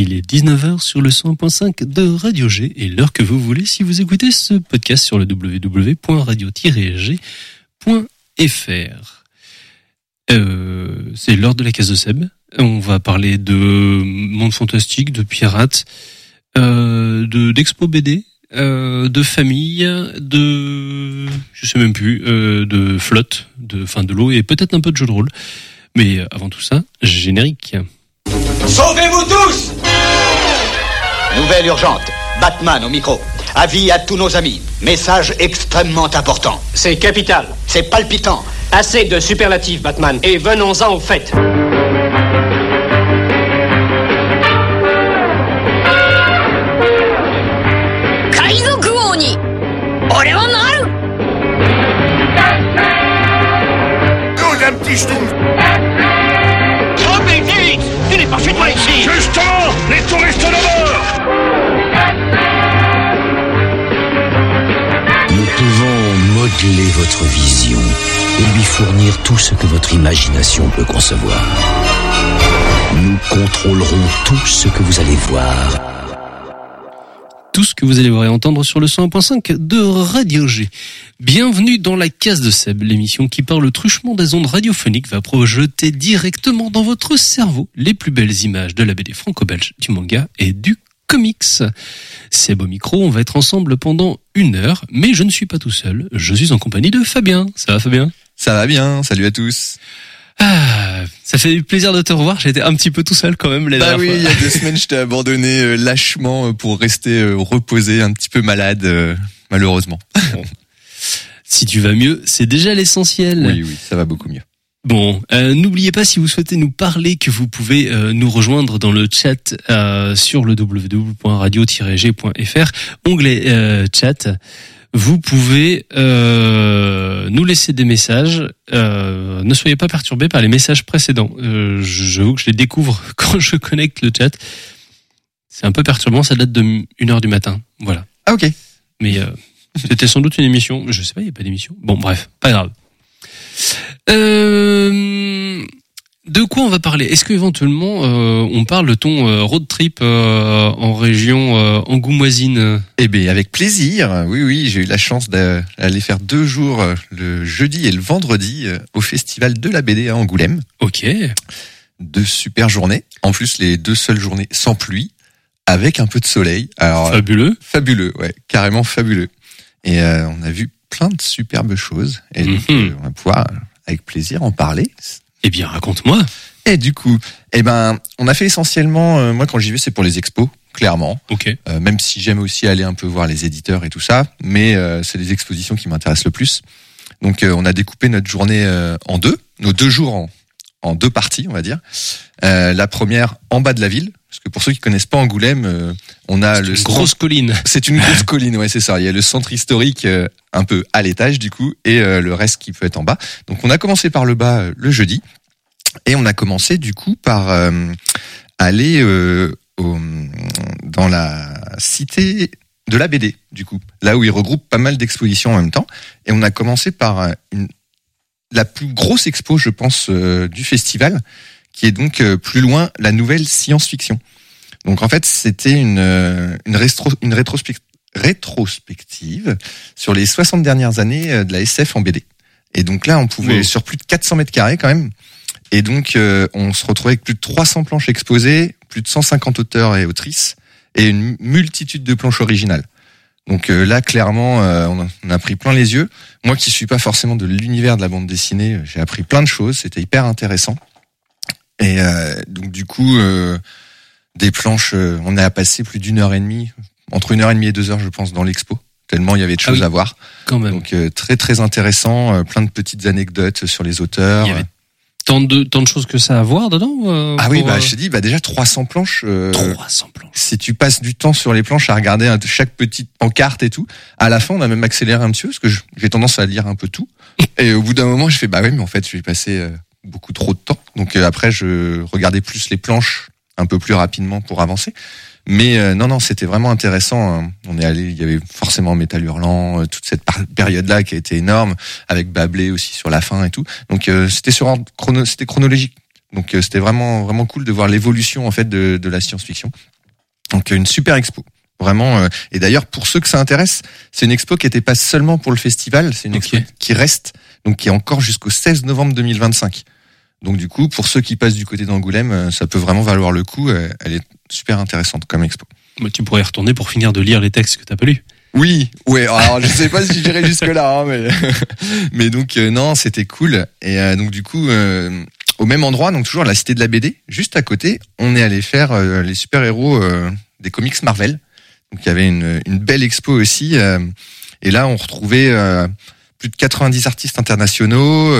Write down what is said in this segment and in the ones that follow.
Il est 19h sur le 101.5 de Radio G et l'heure que vous voulez si vous écoutez ce podcast sur le www.radio-g.fr. C'est l'heure de la case de Seb. On va parler de monde fantastique, de pirates, d'expo BD, de famille, de je sais même plus, de flotte, de l'eau et peut-être un peu de jeu de rôle. Mais avant tout ça, générique. Sauvez-vous tous! Nouvelle urgente. Batman au micro. Avis à tous nos amis. Message extrêmement important. C'est capital. C'est palpitant. Assez de superlatifs, Batman. Et venons-en au fait. Nous, un petit schtroumpf. Oh, mais vite! Tu n'es pas chez toi ici! Justement, les touristes d'abord. Nous pouvons modeler votre vision et lui fournir tout ce que votre imagination peut concevoir. Nous contrôlerons tout ce que vous allez voir. Tout ce que vous allez voir et entendre sur le 101.5 de Radio G. Bienvenue dans la case de Seb, l'émission qui par le truchement des ondes radiophoniques va projeter directement dans votre cerveau les plus belles images de la BD franco-belge, du manga et du comics. Seb au micro, on va être ensemble pendant 1 heure, mais je ne suis pas tout seul, je suis en compagnie de Fabien. Ça va Fabien ? Ça va bien, salut à tous. Ah, ça fait plaisir de te revoir, j'étais un petit peu tout seul quand même les dernières fois. Il y a 2 semaines je t'ai abandonné lâchement pour rester reposé, un petit peu malade, malheureusement. Bon. Si tu vas mieux, c'est déjà l'essentiel. Oui, ça va beaucoup mieux. Bon, n'oubliez pas si vous souhaitez nous parler que vous pouvez nous rejoindre dans le chat sur le www.radio-g.fr, onglet chat. Vous pouvez nous laisser des messages. Ne soyez pas perturbés par les messages précédents. J'avoue que je les découvre quand je connecte le chat. C'est un peu perturbant, ça date de 1h du matin. Voilà. Ah ok. Mais c'était sans doute une émission. Je sais pas, il n'y a pas d'émission. Bon, bref, pas grave. De quoi on va parler ? Est-ce qu'éventuellement on parle de ton road trip en région angoumoisine ? Eh bien, avec plaisir. Oui, j'ai eu la chance d'aller faire 2 jours, le jeudi et le vendredi, au festival de la BD à Angoulême. Ok. 2 super journées. En plus, les 2 seules journées sans pluie, avec un peu de soleil. Alors, fabuleux. Fabuleux, ouais, carrément fabuleux. Et on a vu plein de superbes choses. Et donc, on va pouvoir, avec plaisir, en parler. Eh bien, raconte-moi. Et du coup, on a fait essentiellement, moi quand j'y vais, c'est pour les expos, clairement. Ok. Même si j'aime aussi aller un peu voir les éditeurs et tout ça, mais c'est les expositions qui m'intéressent le plus. Donc, on a découpé notre journée en 2, nos 2 jours en 2 parties, on va dire. La première en bas de la ville, parce que pour ceux qui connaissent pas Angoulême, on a une grosse colline. C'est une grosse colline, ouais, c'est ça. Il y a le centre historique un peu à l'étage du coup, et le reste qui peut être en bas. Donc on a commencé par le bas le jeudi, et on a commencé du coup par aller dans la cité de la BD du coup, là où ils regroupent pas mal d'expositions en même temps. Et on a commencé par la plus grosse expo, je pense, du festival, qui est donc plus loin la nouvelle science-fiction. Donc en fait, c'était une rétrospective sur les 60 dernières années de la SF en BD. Et donc là, on pouvait sur plus de 400 mètres carrés quand même. Et donc on se retrouvait avec plus de 300 planches exposées, plus de 150 auteurs et autrices, et une multitude de planches originales. Donc là, clairement, on a pris plein les yeux. Moi qui suis pas forcément de l'univers de la bande dessinée, j'ai appris plein de choses, c'était hyper intéressant. Et donc du coup, des planches, on a passé plus d'1h30, entre 1h30 et 2h je pense dans l'expo, tellement il y avait de choses à voir. Quand même. Donc très très intéressant, plein de petites anecdotes sur les auteurs. Il y avait tant de choses que ça à voir dedans. Ah oui, je te dis, déjà 300 planches. 300 planches. Si tu passes du temps sur les planches à regarder chaque petite pancarte et tout, à la fin on a même accéléré un petit peu parce que j'ai tendance à lire un peu tout. Et au bout d'un moment je fais mais en fait je vais passer beaucoup trop de temps. Donc après je regardais plus les planches un peu plus rapidement pour avancer. Mais non, c'était vraiment intéressant. On est allé, il y avait forcément Métal Hurlant, toute cette période-là qui a été énorme, avec Bablé aussi sur la fin et tout. Donc c'était chronologique. Donc c'était vraiment cool de voir l'évolution en fait de la science-fiction. Donc une super expo. Vraiment, et d'ailleurs pour ceux que ça intéresse, c'est une expo qui n'était pas seulement pour le festival, c'est une expo qui reste, donc qui est encore jusqu'au 16 novembre 2025. Donc du coup, pour ceux qui passent du côté d'Angoulême, ça peut vraiment valoir le coup. Elle est super intéressante comme expo. Bah, tu pourrais y retourner pour finir de lire les textes que t'as pas lus. Oui, ouais. Alors je sais pas si j'irai jusque là, hein, mais donc non, c'était cool. Et donc du coup, au même endroit, donc toujours la Cité de la BD, juste à côté, on est allé faire les super-héros des comics Marvel. Donc il y avait une belle expo aussi, et là on retrouvait plus de 90 artistes internationaux,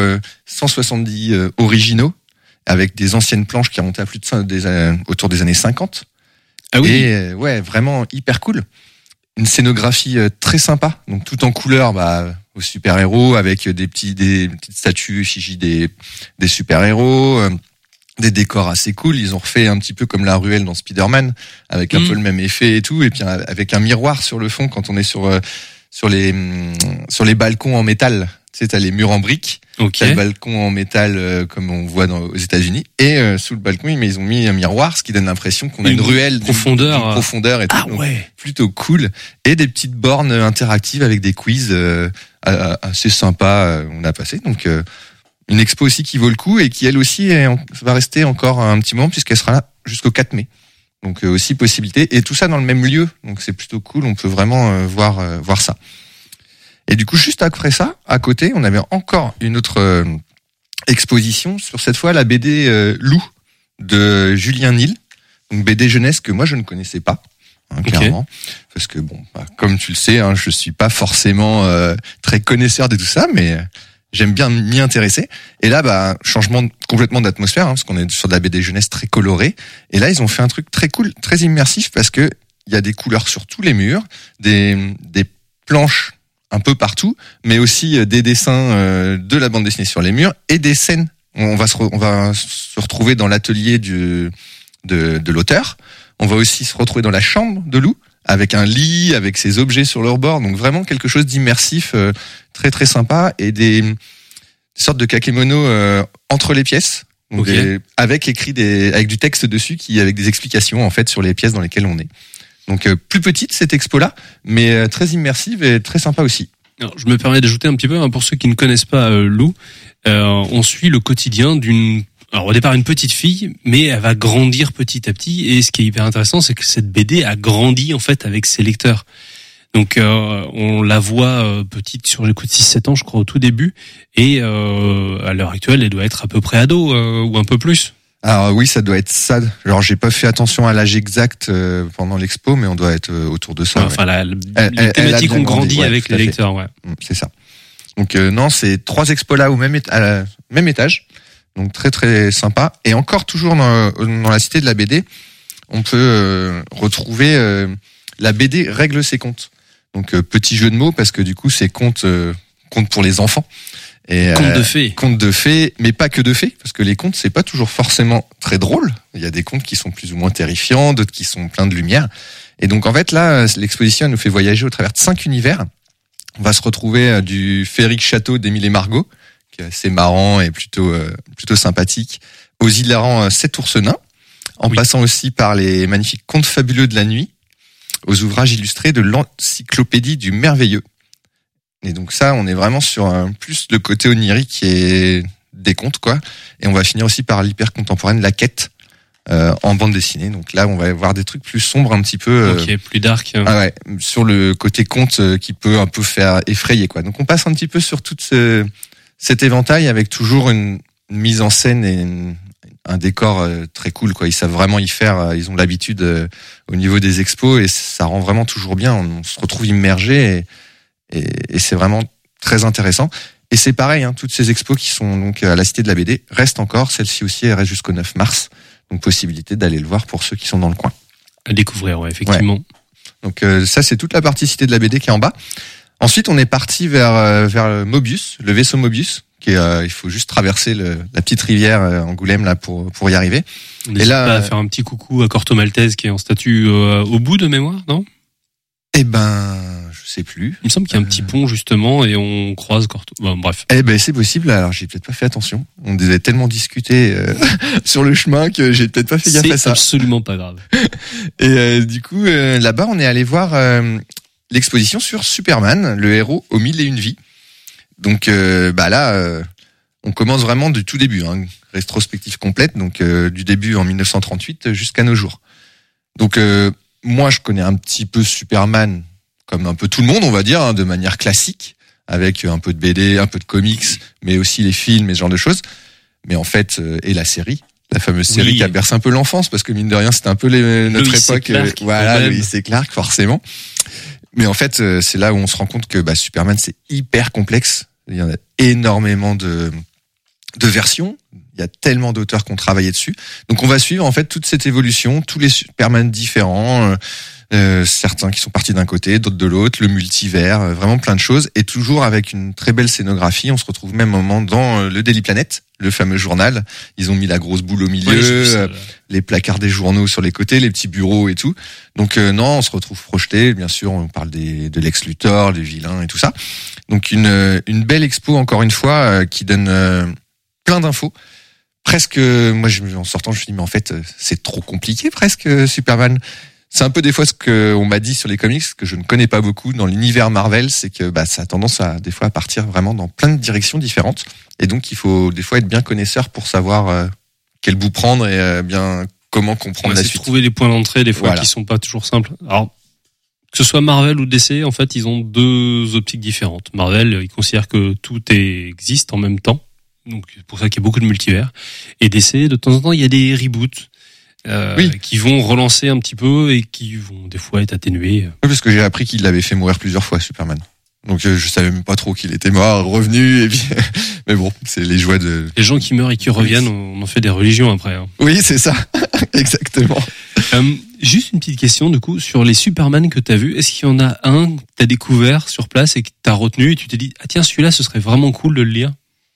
170 originaux, avec des anciennes planches qui remontaient à plus de autour des années 50. Ah oui. Et ouais, vraiment hyper cool. Une scénographie très sympa, donc tout en couleur, aux super-héros, avec des petites statues effigies des super-héros. Des décors assez cool, ils ont refait un petit peu comme la ruelle dans Spider-Man, avec un peu le même effet et tout, et puis avec un miroir sur le fond quand on est sur les balcons en métal. Tu sais, t'as les murs en briques, t'as le balcon en métal comme on voit aux États-Unis, et sous le balcon ils ont mis un miroir, ce qui donne l'impression qu'on a une ruelle d'une profondeur et tout. Donc, plutôt cool, et des petites bornes interactives avec des quiz assez sympas. On a passé donc. Une expo aussi qui vaut le coup et qui elle aussi va rester encore un petit moment puisqu'elle sera là jusqu'au 4 mai. Donc aussi possibilité, et tout ça dans le même lieu. Donc c'est plutôt cool, on peut vraiment voir ça. Et du coup juste après ça, à côté, on avait encore une autre exposition, sur cette fois la BD Loup de Julien Nil. Donc BD jeunesse que moi je ne connaissais pas. Clairement, parce que comme tu le sais, je suis pas forcément très connaisseur de tout ça, mais j'aime bien m'y intéresser. Et là, changement complètement d'atmosphère, parce qu'on est sur de la BD jeunesse très colorée. Et là, ils ont fait un truc très cool, très immersif, parce que il y a des couleurs sur tous les murs, des planches un peu partout, mais aussi des dessins de la bande dessinée sur les murs et des scènes. On va se retrouver dans l'atelier de l'auteur. On va aussi se retrouver dans la chambre de Lou, avec un lit, avec ses objets sur leur bord. Donc vraiment quelque chose d'immersif, très très sympa, et des sortes de kakémono entre les pièces, donc avec du texte dessus, avec des explications en fait sur les pièces dans lesquelles on est. Donc plus petite cette expo-là, mais très immersive et très sympa aussi. Alors, je me permets d'ajouter un petit peu, pour ceux qui ne connaissent pas Lou, on suit le quotidien alors au départ une petite fille, mais elle va grandir petit à petit, et ce qui est hyper intéressant, c'est que cette BD a grandi en fait avec ses lecteurs. Donc on la voit petite sur les coups de 6-7 ans, je crois, au tout début, et à l'heure actuelle, elle doit être à peu près ado ou un peu plus. Alors oui, ça doit être ça. Alors j'ai pas fait attention à l'âge exact pendant l'expo, mais on doit être autour de ça. Enfin, les thématiques ont grandi avec les lecteurs, ouais. C'est ça. Donc non, c'est 3 expos là à la même étage. Donc très très sympa. Et encore toujours dans la Cité de la BD, on peut retrouver la BD Règle ses comptes. Donc petit jeu de mots, parce que du coup c'est contes pour les enfants. Et contes de fées, mais pas que de fées, parce que les contes c'est pas toujours forcément très drôle. Il y a des contes qui sont plus ou moins terrifiants, d'autres qui sont pleins de lumière. Et donc en fait là, l'exposition nous fait voyager au travers de 5 univers. On va se retrouver du féerique château d'Émile et Margot, qui est assez marrant et plutôt sympathique, aux hilarants 7 ours nains, en passant aussi par les magnifiques contes fabuleux de la nuit, aux ouvrages illustrés de l'encyclopédie du merveilleux. Et donc ça, on est vraiment sur plus le côté onirique et des contes, quoi. Et on va finir aussi par l'hyper contemporaine La Quête, en bande dessinée. Donc là, on va voir des trucs plus sombres, un petit peu. Plus dark. Sur le côté conte qui peut un peu faire effrayer, quoi. Donc on passe un petit peu sur toute cet éventail, avec toujours une mise en scène et un décor très cool, quoi. Ils savent vraiment y faire, ils ont l'habitude au niveau des expos, et ça rend vraiment toujours bien. On se retrouve immergé, et c'est vraiment très intéressant. Et c'est pareil, toutes ces expos qui sont donc à la Cité de la BD restent encore. Celle-ci aussi, elle reste jusqu'au 9 mars. Donc possibilité d'aller le voir pour ceux qui sont dans le coin. À découvrir, ouais, effectivement. Ouais. Donc ça, c'est toute la partie Cité de la BD qui est en bas. Ensuite, on est parti vers Mobius, le vaisseau Mobius, qui est, il faut juste traverser la petite rivière Angoulême là pour y arriver. On n'hésite pas à faire un petit coucou à Corto Maltese qui est en statue au bout de mémoire, non ? Eh ben, je sais plus. Il me semble qu'il y a un petit pont justement et on croise Corto. Bon, bref. Eh ben c'est possible. Alors j'ai peut-être pas fait attention. On devait tellement discuter sur le chemin que j'ai peut-être pas fait gaffe à ça. C'est absolument pas grave. Et du coup là-bas on est allé voir l'exposition sur Superman, le héros aux 1001 vies. Donc là on commence vraiment du tout début, hein, rétrospective complète. Donc du début en 1938 jusqu'à nos jours. Donc moi, je connais un petit peu Superman, comme un peu tout le monde, on va dire, hein, de manière classique, avec un peu de BD, un peu de comics, mais aussi les films et ce genre de choses. Mais en fait, et la série, la fameuse série qui a bercé un peu l'enfance, parce que mine de rien, c'était un peu notre Lois époque. et Clark, voilà, Lois et Clark, forcément. Mais en fait, c'est là où on se rend compte que Superman, c'est hyper complexe. Il y en a énormément de versions. Il y a tellement d'auteurs qui ont travaillé dessus. Donc on va suivre en fait toute cette évolution, tous les Superman différents, certains qui sont partis d'un côté, d'autres de l'autre, le multivers, vraiment plein de choses, et toujours avec une très belle scénographie. On se retrouve même un moment dans le Daily Planet, le fameux journal. Ils ont mis la grosse boule au milieu, les placards des journaux sur les côtés, les petits bureaux et tout. Donc non, on se retrouve projeté. Bien sûr, on parle de Lex Luthor, des vilains et tout ça. Donc une belle expo encore une fois qui donne plein d'infos. Presque, moi, en sortant, je me suis dit, mais en fait, c'est trop compliqué, presque, Superman. C'est un peu des fois ce qu'on m'a dit sur les comics, que je ne connais pas beaucoup dans l'univers Marvel, c'est que ça a tendance à, des fois, à partir vraiment dans plein de directions différentes. Et donc, il faut des fois être bien connaisseur pour savoir quel bout prendre et bien comment comprendre la suite. Trouver les points d'entrée, des fois, qui sont pas toujours simples. Alors, que ce soit Marvel ou DC, en fait, ils ont deux optiques différentes. Marvel, ils considèrent que tout existe en même temps. Donc c'est pour ça qu'il y a beaucoup de multivers. Et DC, de temps en temps, il y a des reboots qui vont relancer un petit peu et qui vont des fois être atténués. Oui, parce que j'ai appris qu'il l'avait fait mourir plusieurs fois, Superman. Donc je savais même pas trop qu'il était mort, revenu, et puis mais bon, c'est les joies de... Les gens qui meurent et qui reviennent, on en fait des religions après. Hein. Oui, c'est ça, exactement. Juste une petite question du coup sur les Superman que t'as vus. Est-ce qu'il y en a un que t'as découvert sur place et que t'as retenu et tu t'es dit ah tiens celui-là ce serait vraiment cool de le lire?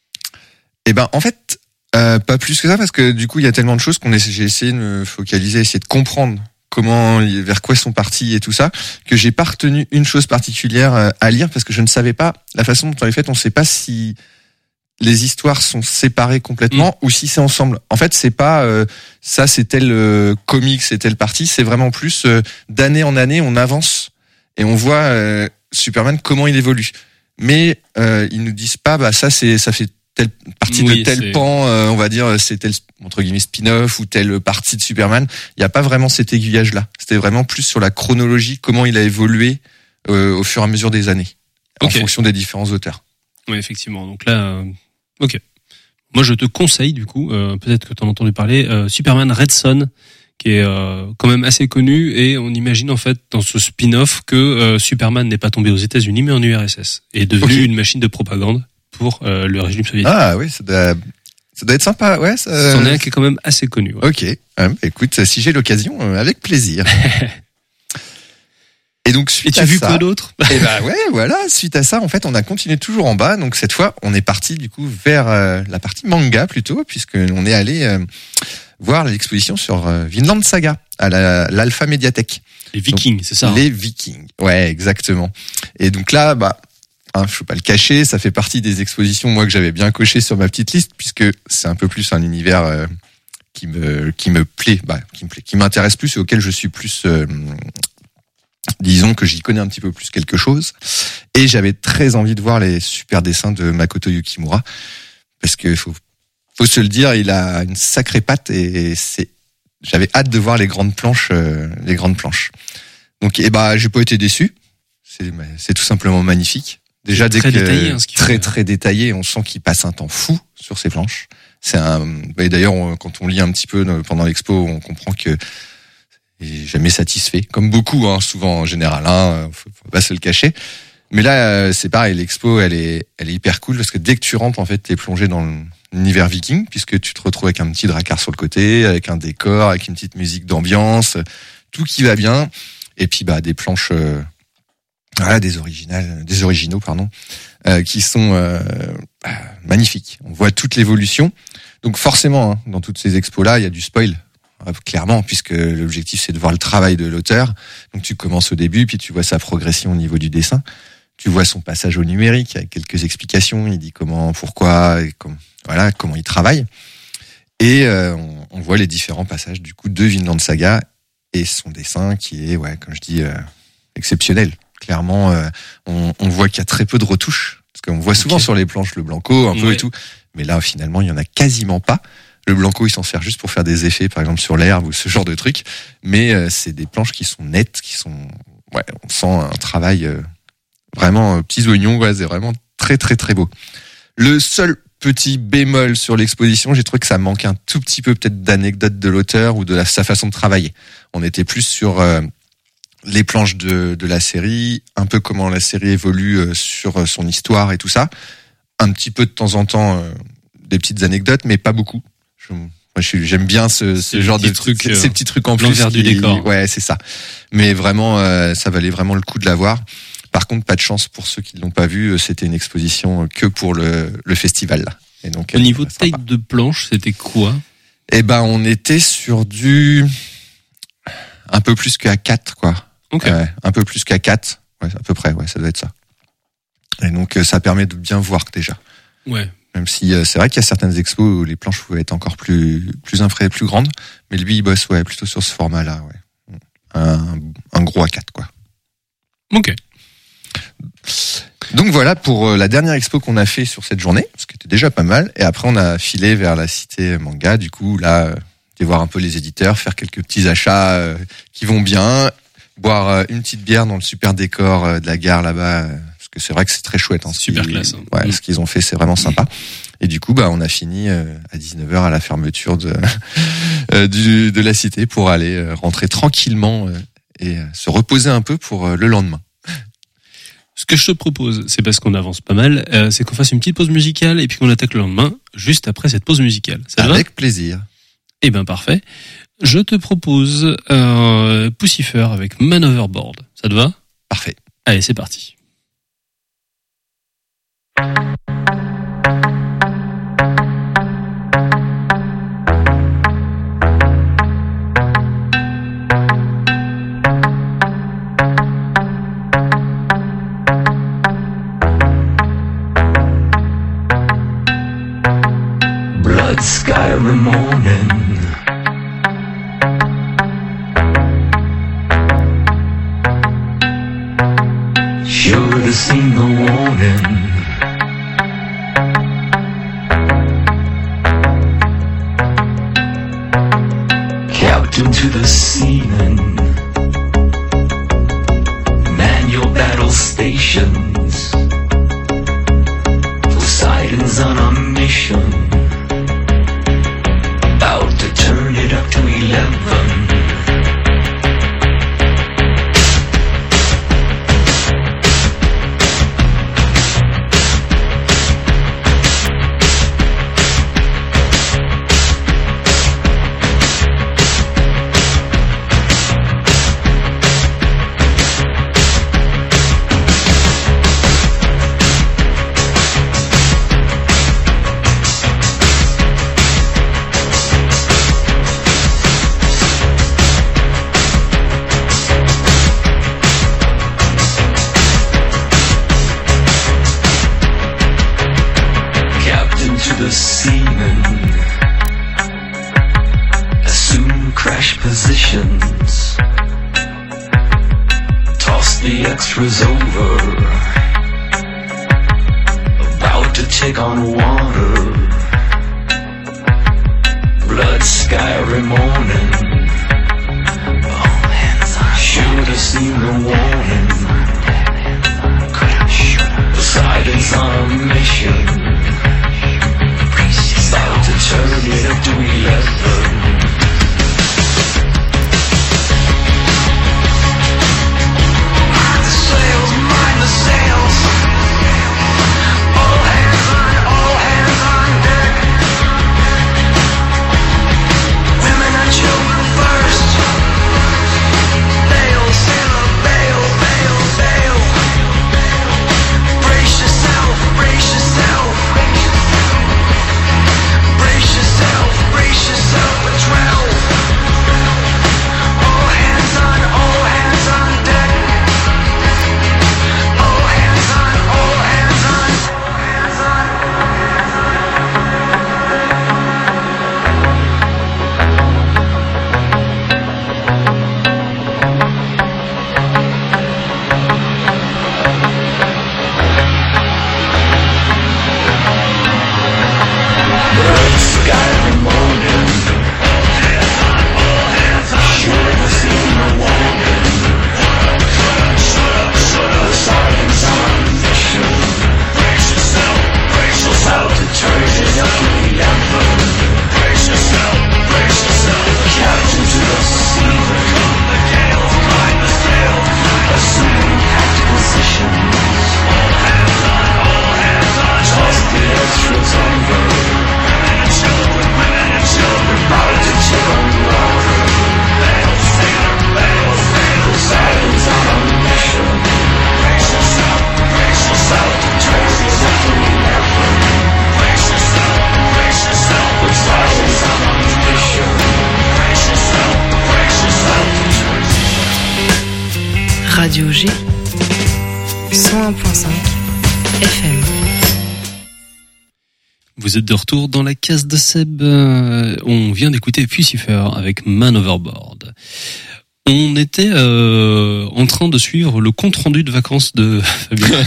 Eh ben en fait pas plus que ça parce que du coup il y a tellement de choses j'ai essayé de me focaliser, essayer de comprendre vers quoi sont partis et tout ça, que j'ai pas retenu une chose particulière à lire parce que je ne savais pas la façon dont on les fait. On ne sait pas si les histoires sont séparées complètement ou si c'est ensemble. En fait, c'est pas ça, c'est tel comics, c'est telle partie. C'est vraiment plus d'année en année, on avance et on voit Superman comment il évolue. Mais ils nous disent pas, ça fait telle partie de tel pan, on va dire, c'est tel entre guillemets spin-off ou telle partie de Superman. Il n'y a pas vraiment cet aiguillage-là. C'était vraiment plus sur la chronologie, comment il a évolué au fur et à mesure des années, en fonction des différents auteurs. Oui, effectivement. Donc là, ok. Moi, je te conseille, du coup, peut-être que tu en as entendu parler, Superman Red Son, qui est quand même assez connu, et on imagine en fait dans ce spin-off que Superman n'est pas tombé aux États-Unis, mais en URSS, et est devenu une machine de propagande pour le régime soviétique. Ah oui, ça doit être sympa, ouais. C'en est un qui est quand même assez connu. Ouais. Ok, écoute, si j'ai l'occasion, avec plaisir. Et donc suite à ça, et tu as vu quoi d'autre? Et ouais, voilà. Suite à ça, en fait, on a continué toujours en bas. Donc cette fois, on est parti du coup vers la partie manga plutôt, puisque on est allé voir l'exposition sur Vinland Saga à l'Alpha Médiathèque. Les Vikings, c'est ça? Les Vikings, ouais, exactement. Et donc là, je peux pas le cacher, ça fait partie des expositions moi que j'avais bien coché sur ma petite liste, puisque c'est un peu plus un univers qui me plaît, qui m'intéresse plus et auquel je suis plus disons que j'y connais un petit peu plus quelque chose. Et j'avais très envie de voir les super dessins de Makoto Yukimura, parce que faut se le dire, il a une sacrée patte et j'avais hâte de voir les grandes planches. Donc j'ai pas été déçu. C'est tout simplement magnifique. Déjà très détaillé, très détaillé, on sent qu'il passe un temps fou sur ces planches. Et d'ailleurs quand on lit un petit peu pendant l'expo, on comprend que il est jamais satisfait, comme beaucoup souvent en général, faut pas se le cacher. Mais là c'est pareil, l'expo elle est hyper cool parce que dès que tu rentres en fait, t'es plongé dans l'univers viking, puisque tu te retrouves avec un petit dracard sur le côté, avec un décor, avec une petite musique d'ambiance, tout qui va bien, et puis des planches des originaux qui sont magnifiques. On voit toute l'évolution. Donc forcément, dans toutes ces expos là, il y a du spoil. clairement, puisque l'objectif c'est de voir le travail de l'auteur. Donc tu commences au début, puis tu vois sa progression au niveau du dessin. Tu vois son passage au numérique avec quelques explications. Il dit comment, pourquoi, et comment il travaille. Et on voit les différents passages du coup de Vinland Saga et son dessin qui est, comme je dis, exceptionnel. Clairement, on voit qu'il y a très peu de retouches, parce qu'on voit souvent sur les planches le blanco un peu et tout, mais là finalement il y en a quasiment pas. Le blanco il s'en sert juste pour faire des effets, par exemple sur l'herbe ou ce genre de trucs, mais c'est des planches qui sont nettes, qui sont, on sent un travail vraiment petits oignons, c'est vraiment très très très beau. Le seul petit bémol sur l'exposition, j'ai trouvé que ça manque un tout petit peu peut-être d'anecdotes de l'auteur ou de sa façon de travailler. On était plus sur les planches de la série, un peu comment la série évolue sur son histoire et tout ça. Un petit peu de temps en temps des petites anecdotes, mais pas beaucoup. J'aime bien ce genre de trucs, ces petits trucs en plus. L'envers du décor. Ouais, c'est ça. Mais vraiment, ça valait vraiment le coup de l'avoir. Par contre, pas de chance pour ceux qui ne l'ont pas vu. C'était une exposition que pour le festival. Là. Et donc, au niveau de taille de planche, c'était quoi? Eh ben, on était sur du un peu plus qu'à 4, quoi. Okay. Un peu plus qu'à 4. Ouais, à peu près, ça doit être ça. Et donc, ça permet de bien voir déjà. Ouais. Même si c'est vrai qu'il y a certaines expos où les planches pouvaient être encore plus grandes, mais lui il bosse plutôt sur ce format-là, un gros A4 quoi. Ok. Donc voilà pour la dernière expo qu'on a fait sur cette journée, ce qui était déjà pas mal. Et après on a filé vers la cité manga. Du coup là, aller voir un peu les éditeurs, faire quelques petits achats qui vont bien, boire une petite bière dans le super décor de la gare là-bas. Parce que c'est vrai que c'est très chouette. Super classe. Ouais, ce qu'ils ont fait, c'est vraiment sympa. Et du coup, on a fini à 19h à la fermeture de la cité pour aller rentrer tranquillement et se reposer un peu pour le lendemain. Ce que je te propose, c'est parce qu'on avance pas mal, c'est qu'on fasse une petite pause musicale et puis qu'on attaque le lendemain, juste après cette pause musicale. Ça te va ? Avec plaisir. Eh ben parfait. Je te propose Pussifer avec Man Overboard. Ça te va ? Parfait. Allez, c'est parti. Blood sky every morning, sure to see the warning. Captain to the scene, man your battle stations, Poseidon's on a mission, about to turn it up to 11. The seamen assume crash positions, toss the extras over, about to take on water, blood sky every morning, all hands on should have seen the warning, Poseidon's on a mission, about to turn it up to 11. Mind the sails. All hands on deck. Women and children. Radio G 101.5 FM. Vous êtes de retour dans la case de Seb. On vient d'écouter Pucifer avec Man Overboard. On était en train de suivre le compte rendu de vacances de Fabien.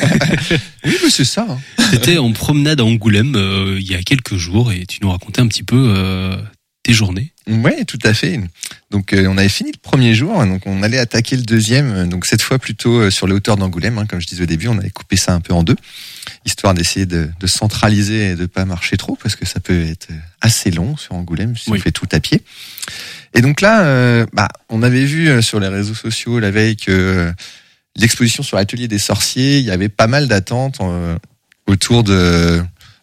Oui, mais c'est ça. T'étais en promenade à Angoulême il y a quelques jours et tu nous racontais un petit peu tes journées. Ouais, tout à fait. Donc on avait fini le premier jour, donc on allait attaquer le deuxième. Donc cette fois plutôt sur les hauteurs d'Angoulême, comme je disais au début, on avait coupé ça un peu en deux, histoire d'essayer de centraliser et de pas marcher trop, parce que ça peut être assez long sur Angoulême si on fait tout à pied. Et donc là, on avait vu sur les réseaux sociaux la veille que l'exposition sur l'atelier des sorciers, il y avait pas mal d'attentes autour de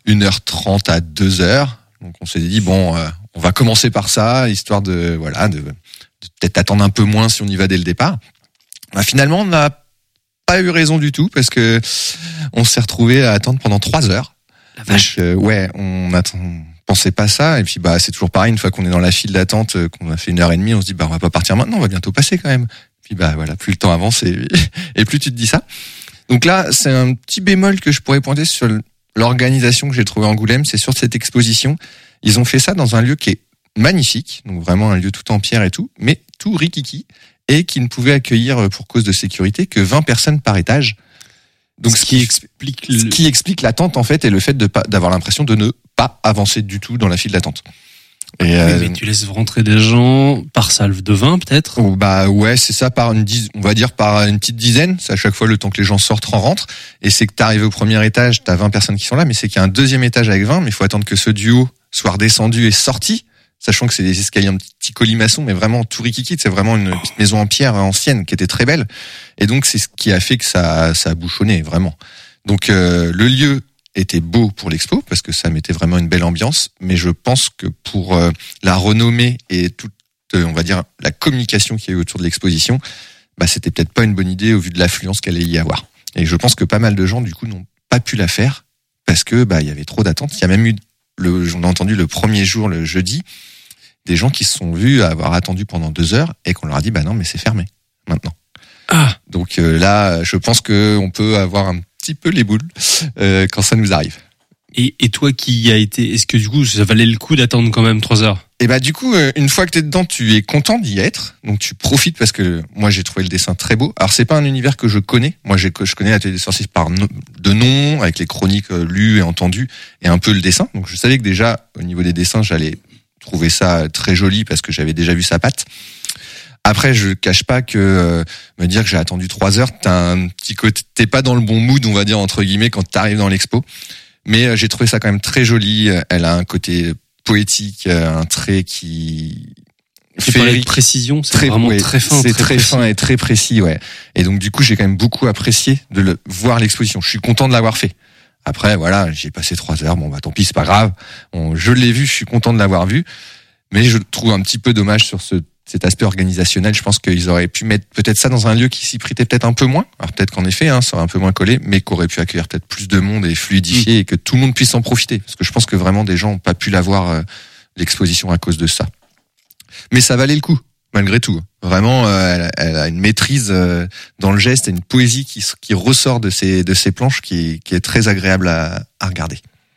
1h30 à 2h. Donc on s'est dit on va commencer par ça, histoire de peut-être attendre un peu moins si on y va dès le départ. Finalement, on n'a pas eu raison du tout, parce que on s'est retrouvé à attendre pendant 3 heures. La vache. Donc, on pensait pas ça, et puis c'est toujours pareil, une fois qu'on est dans la file d'attente, qu'on a fait 1h30, on se dit on va pas partir maintenant, on va bientôt passer quand même. Puis plus le temps avance et plus tu te dis ça. Donc là, c'est un petit bémol que je pourrais pointer sur l'organisation que j'ai trouvé à Angoulême, c'est sur cette exposition. Ils ont fait ça dans un lieu qui est magnifique, donc vraiment un lieu tout en pierre et tout, mais tout rikiki, et qui ne pouvait accueillir, pour cause de sécurité, que 20 personnes par étage. Donc ce qui explique l'attente en fait, et le fait d'avoir l'impression de ne pas avancer du tout dans la file d'attente. Et mais tu laisses rentrer des gens par salve de 20 peut-être? Ouais, c'est ça, par une petite dizaine. C'est à chaque fois le temps que les gens sortent, rentrent. Et c'est que t'arrives au premier étage, t'as 20 personnes qui sont là, mais c'est qu'il y a un deuxième étage avec 20, mais il faut attendre que ceux du haut soient redescendus et sortis. Sachant que c'est des escaliers en petit colimaçon, mais vraiment tout rikiki. C'est vraiment une petite maison en pierre ancienne qui était très belle. Et donc c'est ce qui a fait que ça a bouchonné vraiment. Donc le lieu était beau pour l'expo, parce que ça mettait vraiment une belle ambiance, mais je pense que pour la renommée et toute, on va dire, la communication qu'il y a eu autour de l'exposition, c'était peut-être pas une bonne idée au vu de l'affluence qu'elle allait y avoir. Et je pense que pas mal de gens du coup n'ont pas pu la faire, parce que il y avait trop d'attentes. Il y a même eu on a entendu le premier jour, le jeudi, des gens qui se sont vus avoir attendu pendant 2 heures et qu'on leur a dit non, mais c'est fermé maintenant. Donc là, je pense que on peut avoir un petit peu les boules quand ça nous arrive. Et toi qui y as été, est-ce que du coup ça valait le coup d'attendre quand même 3 heures? Et du coup, une fois que t'es dedans, tu es content d'y être, donc tu profites, parce que moi j'ai trouvé le dessin très beau. Alors c'est pas un univers que je connais, moi je connais l'atelier des sorciers de nom, avec les chroniques lues et entendues, et un peu le dessin. Donc je savais que déjà au niveau des dessins, j'allais trouver ça très joli, parce que j'avais déjà vu sa patte. Après, je cache pas que me dire que j'ai attendu 3 heures, t'as un petit côté, t'es pas dans le bon mood, on va dire entre guillemets, quand t'arrives dans l'expo. Mais j'ai trouvé ça quand même très joli. Elle a un côté poétique, un trait qui fait avec précision, c'est vraiment très fin. C'est très fin et très précis, ouais. Et donc du coup, j'ai quand même beaucoup apprécié de voir l'exposition. Je suis content de l'avoir fait. Après, voilà, j'ai passé 3 heures. Tant pis, c'est pas grave. Je l'ai vu, je suis content de l'avoir vu. Mais je trouve un petit peu dommage sur cet aspect organisationnel. Je pense qu'ils auraient pu mettre peut-être ça dans un lieu qui s'y prêtait peut-être un peu moins. Alors peut-être qu'en effet, ça aurait un peu moins collé, mais qu'aurait pu accueillir peut-être plus de monde et fluidifier, et que tout le monde puisse en profiter. Parce que je pense que vraiment des gens n'ont pas pu l'avoir, l'exposition, à cause de ça. Mais ça valait le coup, malgré tout. Vraiment, elle a une maîtrise dans le geste et une poésie qui ressort de ces planches qui est très agréable à regarder.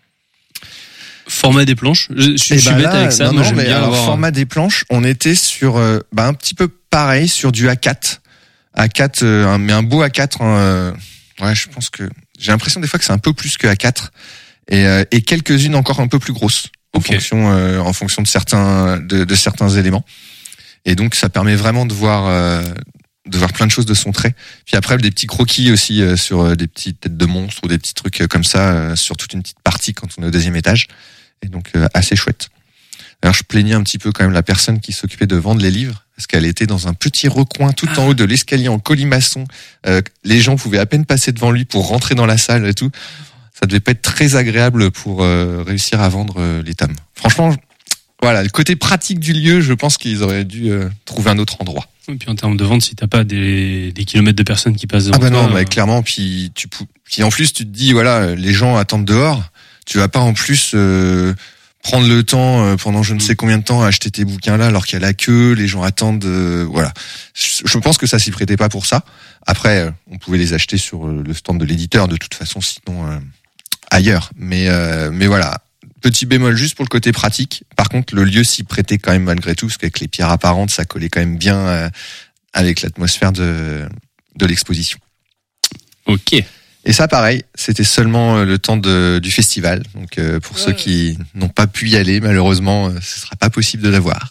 Format des planches, je suis bête avec ça. Non, mais alors, format des planches, on était sur un petit peu pareil, sur du A4. A4, mais un beau A4. Ouais, je pense que j'ai l'impression des fois que c'est un peu plus que A4, et quelques-unes encore un peu plus grosses en fonction de certains éléments. Et donc ça permet vraiment de voir plein de choses de son trait. Puis après des petits croquis aussi sur des petites têtes de monstres ou des petits trucs comme ça sur toute une petite partie quand on est au 2e étage. Et donc assez chouette. Alors je plaignais un petit peu quand même la personne qui s'occupait de vendre les livres, parce qu'elle était dans un petit recoin tout en haut de l'escalier en colimaçon. Les gens pouvaient à peine passer devant lui pour rentrer dans la salle et tout. Ça devait pas être très agréable pour réussir à vendre les tomes. Franchement, voilà, le côté pratique du lieu, je pense qu'ils auraient dû trouver un autre endroit. Et puis en termes de vente, si t'as pas des kilomètres de personnes qui passent devant toi, clairement. Puis en plus tu te dis, voilà, les gens attendent dehors. Tu vas pas en plus prendre le temps pendant je ne sais combien de temps à acheter tes bouquins là alors qu'il y a la queue, les gens attendent. Voilà. Je pense que ça s'y prêtait pas pour ça. Après, on pouvait les acheter sur le stand de l'éditeur de toute façon, sinon ailleurs. Mais voilà. Petit bémol juste pour le côté pratique. Par contre, le lieu s'y prêtait quand même malgré tout, parce qu'avec les pierres apparentes, ça collait quand même bien avec l'atmosphère de l'exposition. Ok. Et ça, pareil, c'était seulement le temps du festival. Donc, pour ceux qui n'ont pas pu y aller, malheureusement, ce sera pas possible de la voir.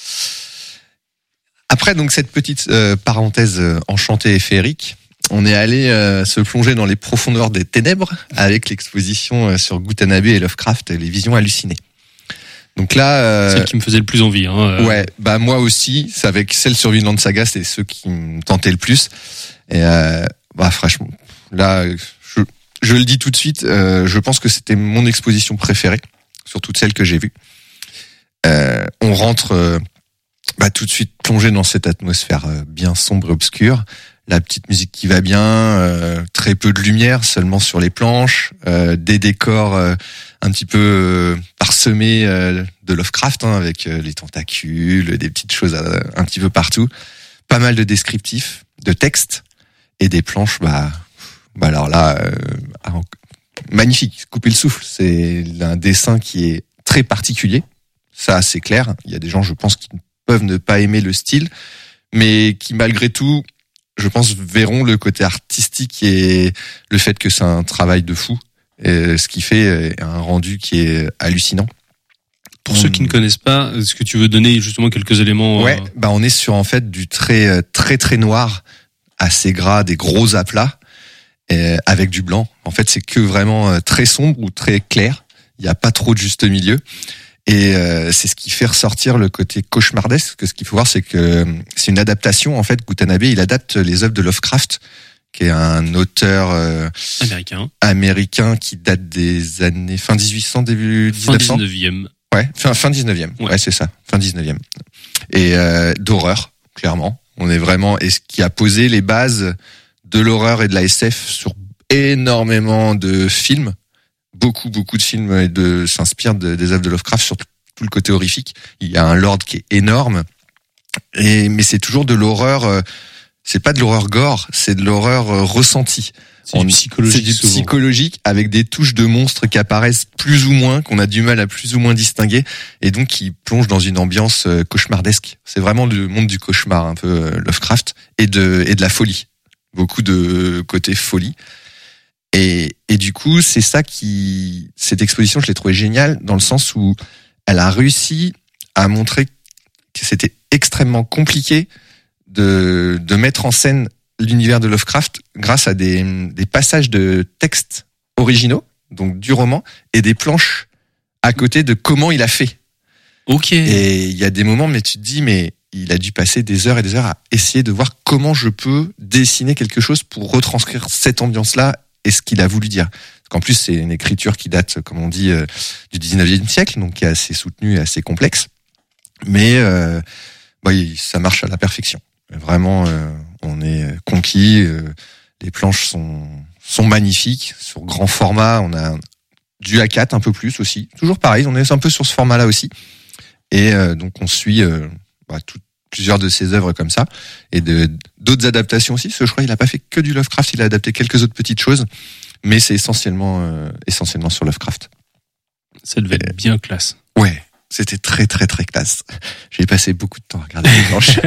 Après, donc, cette petite parenthèse enchantée et féerique, on est allé se plonger dans les profondeurs des ténèbres avec l'exposition sur Gutanabe et Lovecraft, les visions hallucinées. Donc là, celle qui me faisait le plus envie. Ouais, bah moi aussi. C'est avec celle sur Vinland Saga, c'est ceux qui me tentaient le plus. Et franchement, là, je le dis tout de suite, je pense que c'était mon exposition préférée sur toutes celles que j'ai vues. On rentre tout de suite plongé dans cette atmosphère bien sombre et obscure. La petite musique qui va bien, très peu de lumière, seulement sur les planches, des décors un petit peu parsemés de Lovecraft, avec les tentacules, des petites choses un petit peu partout. Pas mal de descriptifs, de textes et des planches. Alors là, magnifique, couper le souffle. C'est un dessin qui est très particulier. Ça, c'est clair. Il y a des gens, je pense, qui peuvent ne pas aimer le style, mais qui malgré tout, je pense, verront le côté artistique et le fait que c'est un travail de fou, et ce qui fait un rendu qui est hallucinant. Pour ceux qui ne connaissent pas, est-ce que tu veux donner justement quelques éléments? Ouais, on est sur en fait du très très très noir, assez gras, des gros aplats, avec du blanc. En fait, c'est que vraiment très sombre ou très clair. Il n'y a pas trop de juste milieu. Et c'est ce qui fait ressortir le côté cauchemardesque. Ce qu'il faut voir, c'est que c'est une adaptation. En fait, Gutanabe, il adapte les œuvres de Lovecraft, qui est un auteur américain qui date des années fin 1800, début 1900. Fin 19e. Ouais, fin 19e. Ouais, c'est ça, fin 19e. Et d'horreur, clairement. On est vraiment, et ce qui a posé les bases de l'horreur et de la SF sur énormément de films. Beaucoup de films s'inspirent des œuvres de Lovecraft sur tout le côté horrifique. Il y a un lord qui est énorme, mais c'est toujours de l'horreur. C'est pas de l'horreur gore, c'est de l'horreur ressentie. C'est du psychologique. C'est du psychologique avec des touches de monstres qui apparaissent plus ou moins, qu'on a du mal à plus ou moins distinguer, et donc qui plongent dans une ambiance cauchemardesque. C'est vraiment le monde du cauchemar, un peu Lovecraft, et de la folie. Beaucoup de côté folie. Et du coup, c'est ça cette exposition, je l'ai trouvée géniale dans le sens où elle a réussi à montrer que c'était extrêmement compliqué de mettre en scène l'univers de Lovecraft grâce à des passages de textes originaux, donc du roman, et des planches à côté de comment il a fait. Ok. Et il y a des moments, mais tu te dis, mais il a dû passer des heures et des heures à essayer de voir comment je peux dessiner quelque chose pour retranscrire cette ambiance-là et ce qu'il a voulu dire. Parce qu'en plus, c'est une écriture qui date, comme on dit, du 19e siècle, donc qui est assez soutenue et assez complexe. Mais ça marche à la perfection. Vraiment, on est conquis. Les planches sont magnifiques. Sur grand format, on a du A4 un peu plus aussi. Toujours pareil, on est un peu sur ce format-là aussi. Et donc, on suit plusieurs de ses œuvres comme ça, et d'autres adaptations aussi, parce que je crois qu'il n'a pas fait que du Lovecraft, il a adapté quelques autres petites choses, mais c'est essentiellement sur Lovecraft. Ça devait être bien classe. Ouais, c'était très très très classe. J'ai passé beaucoup de temps à regarder les planches.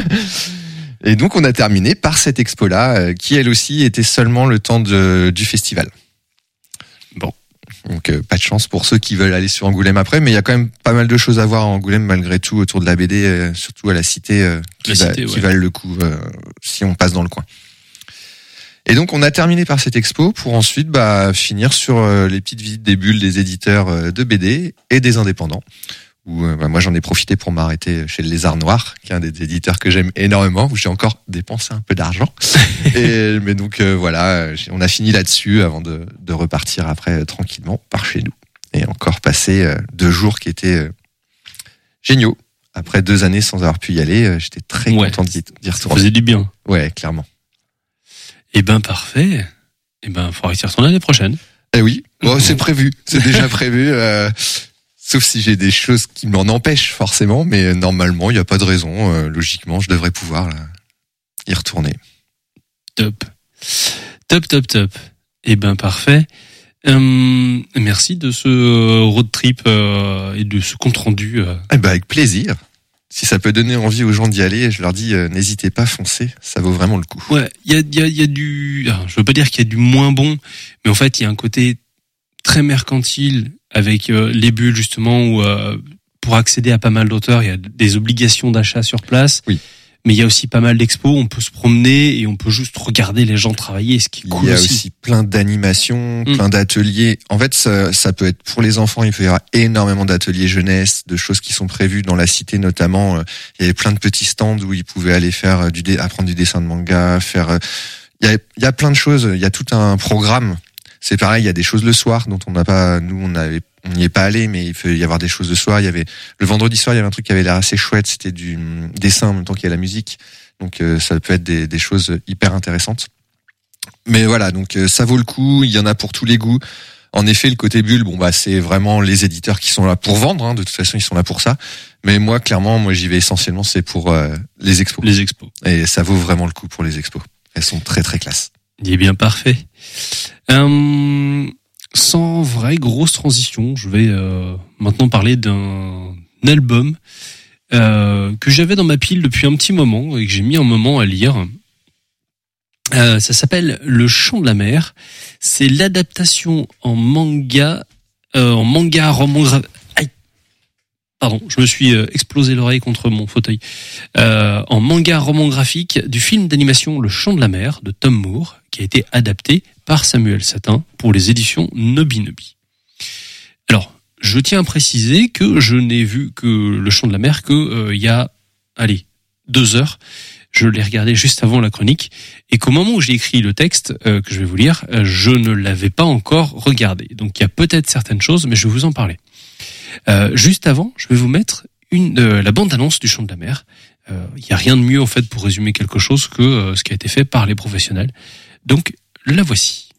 Et donc on a terminé par cette expo-là, qui elle aussi était seulement le temps du festival. Bon. Donc pas de chance pour ceux qui veulent aller sur Angoulême après, mais il y a quand même pas mal de choses à voir à Angoulême malgré tout autour de la BD, surtout à la Cité, qui valent le coup si on passe dans le coin. Et donc on a terminé par cette expo pour ensuite finir sur les petites visites des bulles des éditeurs de BD et des indépendants. Où moi j'en ai profité pour m'arrêter chez le Lézard Noir, qui est un des éditeurs que j'aime énormément, où j'ai encore dépensé un peu d'argent. Mais donc voilà, on a fini là-dessus avant de repartir après tranquillement par chez nous. Et encore passé 2 jours qui étaient géniaux. Après 2 années sans avoir pu y aller, j'étais très content d'y retourner. Ça faisait du bien. Ouais, clairement. Eh ben parfait. Eh ben faudra y retourner l'année prochaine. Eh oui, c'est prévu, c'est déjà prévu. Sauf si j'ai des choses qui m'en empêchent forcément, mais normalement, il n'y a pas de raison. Logiquement, je devrais pouvoir y retourner. Top. Eh ben, parfait. Merci de ce road trip et de ce compte rendu. Avec plaisir. Si ça peut donner envie aux gens d'y aller, je leur dis n'hésitez pas, foncez, ça vaut vraiment le coup. Ouais, il y a du, je veux pas dire qu'il y a du moins bon, mais en fait il y a un côté très mercantile avec les bulles justement où pour accéder à pas mal d'auteurs, il y a des obligations d'achat sur place. Oui. Mais il y a aussi pas mal d'expos, on peut se promener et on peut juste regarder les gens travailler, ce qui est cool. Il y a aussi plein d'animations, plein d'ateliers. En fait, ça peut être pour les enfants, il peut y avoir énormément d'ateliers jeunesse, de choses qui sont prévues dans la cité notamment. Il y avait plein de petits stands où ils pouvaient aller faire apprendre du dessin de manga, il y a plein de choses, il y a tout un programme. C'est pareil, il y a des choses le soir dont on n'y est pas allé, mais il peut y avoir des choses le soir. Il y avait le vendredi soir, il y avait un truc qui avait l'air assez chouette, c'était du dessin en même temps qu'il y a la musique. Donc ça peut être des choses hyper intéressantes. Mais voilà, donc ça vaut le coup. Il y en a pour tous les goûts. En effet, le côté bulle, c'est vraiment les éditeurs qui sont là pour vendre. Hein. De toute façon, ils sont là pour ça. Mais moi, clairement, j'y vais essentiellement, c'est pour les expos. Les expos. Et ça vaut vraiment le coup pour les expos. Elles sont très très classe. Il est bien parfait. Sans vraie grosse transition, je vais maintenant parler d'un album que j'avais dans ma pile depuis un petit moment et que j'ai mis un moment à lire. Ça s'appelle Le Chant de la Mer. C'est l'adaptation en manga roman. Pardon, je me suis explosé l'oreille contre mon fauteuil. En manga roman graphique du film d'animation Le Chant de la Mer de Tom Moore, qui a été adapté par Samuel Satin pour les éditions Nobinobi. Alors, je tiens à préciser que je n'ai vu que Le Chant de la Mer que il y a 2 heures. Je l'ai regardé juste avant la chronique et qu'au moment où j'ai écrit le texte que je vais vous lire, je ne l'avais pas encore regardé. Donc il y a peut-être certaines choses, mais je vais vous en parler. Juste avant, je vais vous mettre la bande-annonce du Chant de la Mer. Il y a rien de mieux en fait pour résumer quelque chose que ce qui a été fait par les professionnels. Donc la voici.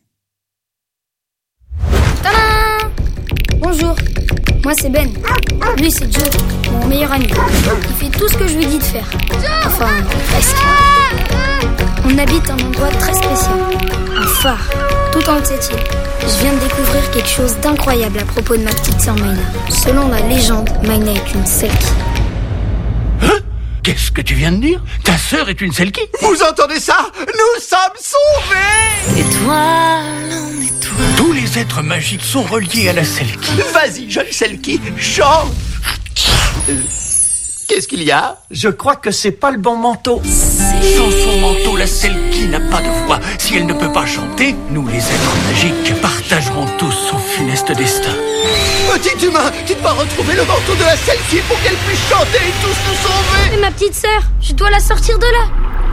Tadam! Bonjour, moi c'est Ben. Lui c'est Joe, mon meilleur ami. Il fait tout ce que je lui dis de faire. Enfin, presque. On habite un endroit très spécial, un phare, tout en haut de cette île. Je viens de découvrir quelque chose d'incroyable à propos de ma petite sœur Maïna. Selon la légende, Maïna est une Selkie. Hein? Qu'est-ce que tu viens de dire? Ta sœur est une Selkie? Vous entendez ça? Nous sommes sauvés! Étoile, étoile. Tous les êtres magiques sont reliés à la Selkie. Vas-y, jeune Selkie, chante! Qu'est-ce qu'il y a? Je crois que c'est pas le bon manteau. Sans son manteau, la Selkie n'a pas de voix. Si elle ne peut pas chanter, nous les êtres magiques partagerons tous son funeste destin. Petit humain, tu dois retrouver le manteau de la Selkie pour qu'elle puisse chanter et tous nous sauver! Mais ma petite sœur, je dois la sortir de là.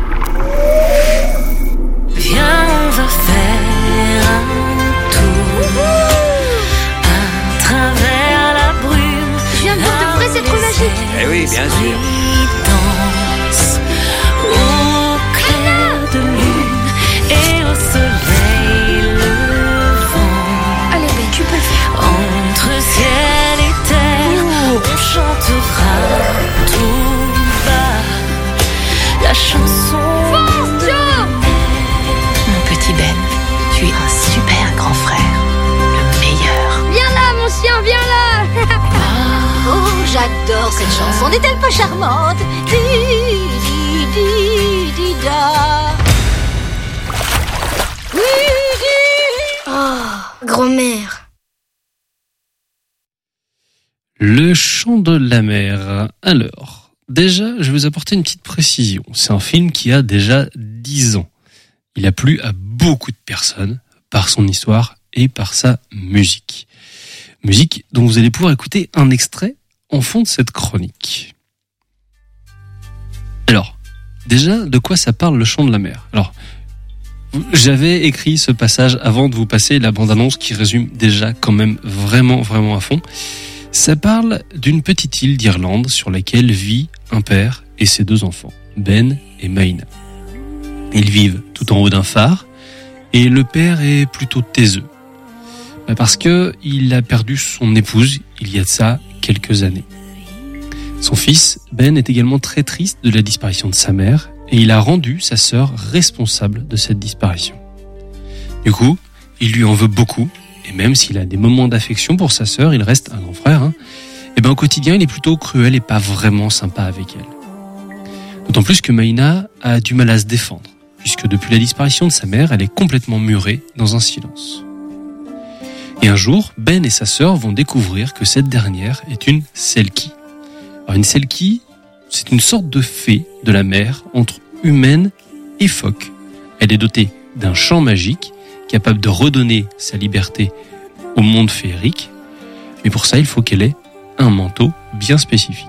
Viens, on va faire un tour à travers la brume. Je viens de voir de vrais êtres magiques. Eh oui, bien sûr. Danse au clair de lune et au soleil levant. Allez Ben, tu peux le faire. Entre ciel et terre, on chantera tout bas la chanson. Fonce, Joe! Mon petit Ben, tu es un super grand frère, le meilleur. Viens là, mon chien, viens là. Oh, j'adore cette chanson, n'est-elle pas charmante? Oh, grand-mère. Le Chant de la Mer. Alors, déjà, je vais vous apporter une petite précision. C'est un film qui a déjà 10 ans. Il a plu à beaucoup de personnes par son histoire et par sa musique. Musique dont vous allez pouvoir écouter un extrait en fond de cette chronique. Alors, déjà, de quoi ça parle Le Chant de la Mer? Alors, j'avais écrit ce passage avant de vous passer la bande-annonce qui résume déjà quand même vraiment à fond. Ça parle d'une petite île d'Irlande sur laquelle vit un père et ses 2 enfants, Ben et Maïna. Ils vivent tout en haut d'un phare et le père est plutôt taiseux. Parce que il a perdu son épouse il y a de ça quelques années. Son fils, Ben, est également très triste de la disparition de sa mère et il a rendu sa sœur responsable de cette disparition. Du coup, il lui en veut beaucoup et même s'il a des moments d'affection pour sa sœur, il reste un grand frère. Et ben au quotidien, il est plutôt cruel et pas vraiment sympa avec elle. D'autant plus que Maïna a du mal à se défendre, puisque depuis la disparition de sa mère, elle est complètement murée dans un silence. Et un jour, Ben et sa sœur vont découvrir que cette dernière est une Selkie. Alors une Selkie, c'est une sorte de fée de la mer entre humaine et phoque. Elle est dotée d'un chant magique, capable de redonner sa liberté au monde féerique, mais pour ça, il faut qu'elle ait un manteau bien spécifique.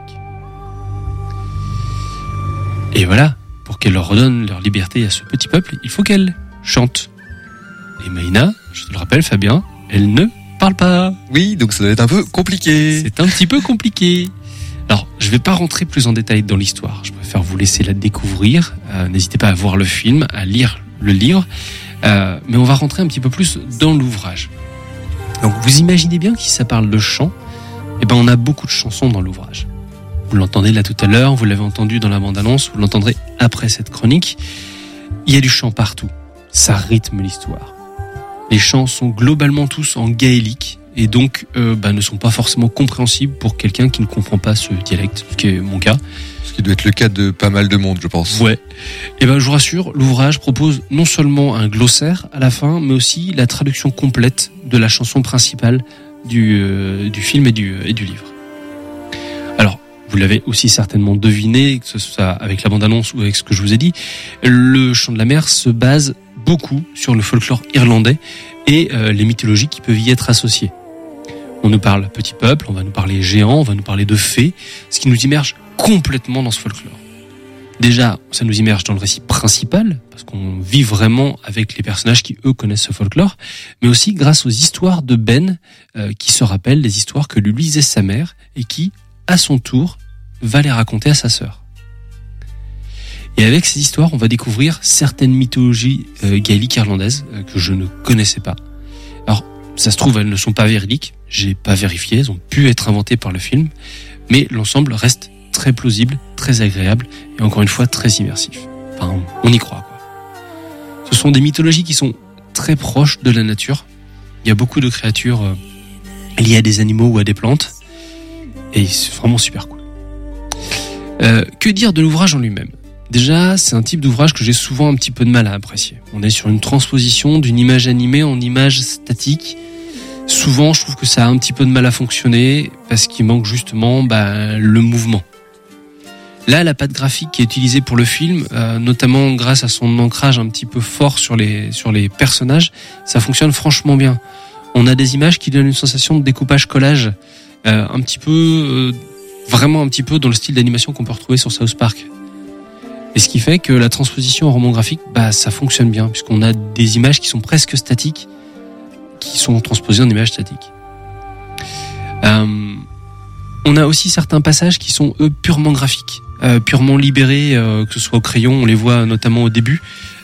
Et voilà, pour qu'elle leur redonne leur liberté à ce petit peuple, il faut qu'elle chante. Et Maïna, je te le rappelle Fabien, elle ne parle pas. Oui, donc ça doit être un peu compliqué. C'est un petit peu compliqué. Alors, je vais pas rentrer plus en détail dans l'histoire, je préfère vous laisser la découvrir. N'hésitez pas à voir le film, à lire le livre, mais on va rentrer un petit peu plus dans l'ouvrage. Donc vous imaginez bien que si ça parle de chant, eh ben on a beaucoup de chansons dans l'ouvrage. Vous l'entendez là tout à l'heure, vous l'avez entendu dans la bande-annonce, vous l'entendrez après cette chronique. Il y a du chant partout, ça rythme l'histoire. Les chants sont globalement tous en gaélique et donc ne sont pas forcément compréhensibles pour quelqu'un qui ne comprend pas ce dialecte, ce qui est mon cas. Ce qui doit être le cas de pas mal de monde, je pense. Ouais. Et je vous rassure, l'ouvrage propose non seulement un glossaire à la fin, mais aussi la traduction complète de la chanson principale du film et du livre. Alors, vous l'avez aussi certainement deviné, que ce soit avec la bande-annonce ou avec ce que je vous ai dit, le chant de la mer se base beaucoup sur le folklore irlandais et les mythologies qui peuvent y être associées. On nous parle petit peuple, on va nous parler géants, on va nous parler de fées, ce qui nous immerge complètement dans ce folklore. Déjà, ça nous immerge dans le récit principal, parce qu'on vit vraiment avec les personnages qui, eux, connaissent ce folklore, mais aussi grâce aux histoires de Ben, qui se rappellent des histoires que lui lisait sa mère, et qui, à son tour, va les raconter à sa sœur. Et avec ces histoires, on va découvrir certaines mythologies gaéliques irlandaises que je ne connaissais pas. Alors, ça se trouve, elles ne sont pas véridiques, j'ai pas vérifié, elles ont pu être inventées par le film, mais l'ensemble reste très plausible, très agréable et encore une fois très immersif. Enfin, on y croit, quoi. Ce sont des mythologies qui sont très proches de la nature. Il y a beaucoup de créatures liées à des animaux ou à des plantes et c'est vraiment super cool. Que dire de l'ouvrage en lui-même ? Déjà, c'est un type d'ouvrage que j'ai souvent un petit peu de mal à apprécier. On est sur une transposition d'une image animée en image statique. Souvent, je trouve que ça a un petit peu de mal à fonctionner parce qu'il manque justement le mouvement. Là, la patte graphique qui est utilisée pour le film, notamment grâce à son ancrage un petit peu fort sur les personnages, ça fonctionne franchement bien. On a des images qui donnent une sensation de découpage-collage, un petit peu, vraiment un petit peu dans le style d'animation qu'on peut retrouver sur South Park. Et ce qui fait que la transposition en roman graphique, ça fonctionne bien, puisqu'on a des images qui sont presque statiques, qui sont transposées en images statiques. On a aussi certains passages qui sont, eux, purement graphiques, purement libérés, que ce soit au crayon, on les voit notamment au début,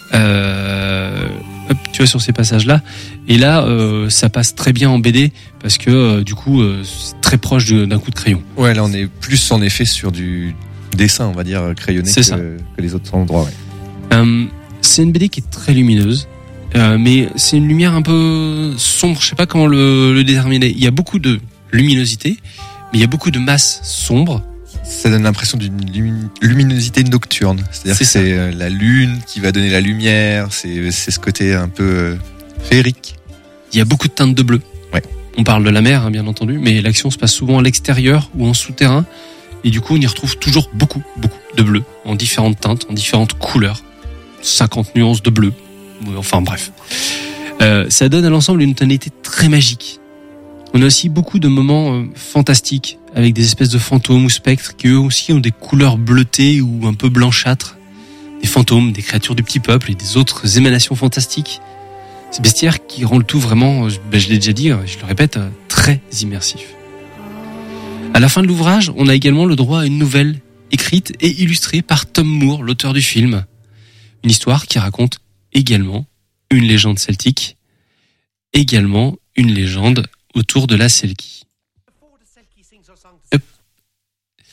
tu vois, sur ces passages-là. Et là, ça passe très bien en BD, parce que, du coup, c'est très proche d'un coup de crayon. Ouais, là, on est plus, en effet, sur du dessin, on va dire, crayonné que les autres endroits. Ouais. C'est une BD qui est très lumineuse, mais c'est une lumière un peu sombre, je sais pas comment le déterminer. Il y a beaucoup de luminosité, mais il y a beaucoup de masse sombre. Ça donne l'impression d'une luminosité nocturne. C'est-à-dire que c'est la lune qui va donner la lumière, c'est ce côté un peu féerique. Il y a beaucoup de teintes de bleu. Ouais. On parle de la mer, bien entendu, mais l'action se passe souvent à l'extérieur ou en souterrain. Et du coup, on y retrouve toujours beaucoup de bleu, en différentes teintes, en différentes couleurs. 50 nuances de bleu. Enfin, bref. Ça donne à l'ensemble une tonalité très magique. On a aussi beaucoup de moments fantastiques, avec des espèces de fantômes ou spectres qui eux aussi ont des couleurs bleutées ou un peu blanchâtres. Des fantômes, des créatures du petit peuple et des autres émanations fantastiques. Ces bestiaires qui rend le tout vraiment, je l'ai déjà dit, je le répète, très immersif. À la fin de l'ouvrage, on a également le droit à une nouvelle écrite et illustrée par Tom Moore, l'auteur du film. Une histoire qui raconte également une légende celtique, également une légende autour de la Selkie.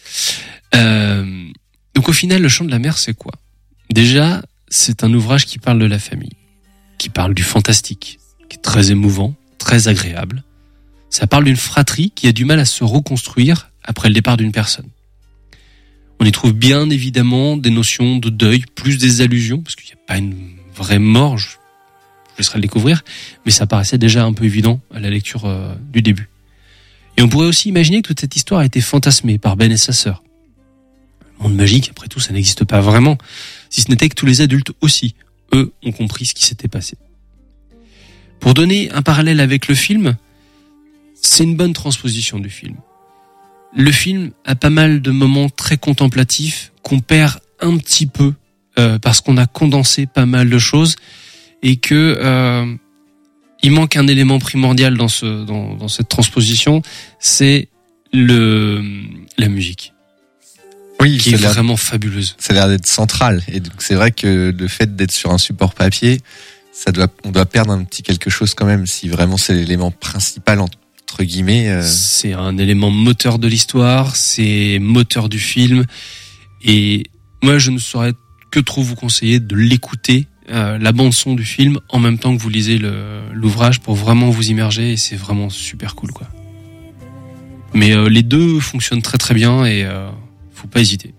Donc au final, Le Chant de la mer, c'est quoi ? Déjà, c'est un ouvrage qui parle de la famille, qui parle du fantastique, qui est très émouvant, très agréable. Ça parle d'une fratrie qui a du mal à se reconstruire après le départ d'une personne. On y trouve bien évidemment des notions de deuil, plus des allusions, parce qu'il n'y a pas une vraie mort, je laisserai le découvrir, mais ça paraissait déjà un peu évident à la lecture du début. Et on pourrait aussi imaginer que toute cette histoire a été fantasmée par Ben et sa sœur. Le monde magique, après tout, ça n'existe pas vraiment, si ce n'était que tous les adultes aussi, eux, ont compris ce qui s'était passé. Pour donner un parallèle avec le film, c'est une bonne transposition du film. Le film a pas mal de moments très contemplatifs qu'on perd un petit peu parce qu'on a condensé pas mal de choses et que il manque un élément primordial dans cette transposition, c'est la musique. Oui, qui est vraiment fabuleuse. Ça a l'air d'être central et donc c'est vrai que le fait d'être sur un support papier, on doit perdre un petit quelque chose quand même si vraiment c'est l'élément principal entre guillemets. C'est un élément moteur de l'histoire, c'est moteur du film et moi je ne saurais que trop vous conseiller de l'écouter, la bande son du film en même temps que vous lisez l'ouvrage pour vraiment vous immerger et c'est vraiment super cool quoi. Mais les deux fonctionnent très très bien et faut pas hésiter.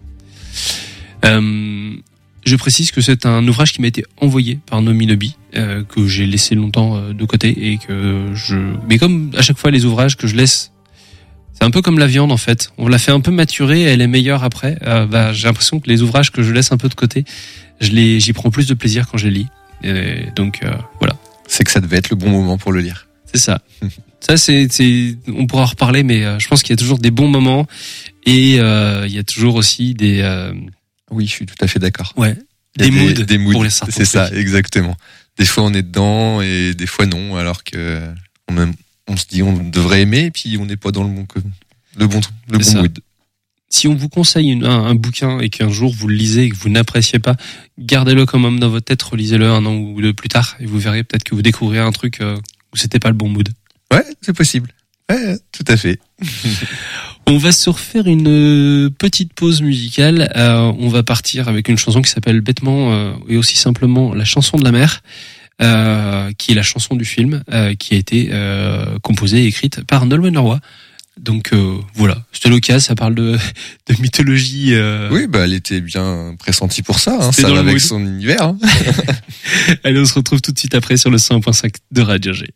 Je précise que c'est un ouvrage qui m'a été envoyé par Nomi Nobi, que j'ai laissé longtemps de côté et mais comme à chaque fois les ouvrages que je laisse, c'est un peu comme la viande en fait. On la fait un peu maturer, elle est meilleure après. J'ai l'impression que les ouvrages que je laisse un peu de côté, j'y prends plus de plaisir quand je les lis. Et donc voilà. C'est que ça devait être le bon moment pour le lire. C'est ça. Ça on pourra en reparler, mais je pense qu'il y a toujours des bons moments et il y a toujours aussi des oui, je suis tout à fait d'accord. Ouais. Des moods pour les sarcophages. C'est ça, exactement. Des fois on est dedans et des fois non, alors que on se dit on devrait aimer et puis on n'est pas dans le bon mood. Si on vous conseille un bouquin et qu'un jour vous le lisez et que vous n'appréciez pas, gardez-le quand même dans votre tête, relisez-le un an ou deux plus tard et vous verrez peut-être que vous découvrirez un truc où c'était pas le bon mood. Ouais, c'est possible. Ouais, tout à fait. On va se refaire une petite pause musicale. On va partir avec une chanson qui s'appelle bêtement et aussi simplement La chanson de la mer, qui est la chanson du film, qui a été composée et écrite par Nolwenn Leroy. Donc voilà, c'était l'occasion, ça parle de mythologie. Oui, elle était bien pressentie pour ça, hein, ça va avec son univers. Hein. Allez, on se retrouve tout de suite après sur le 101.5 de Radio G.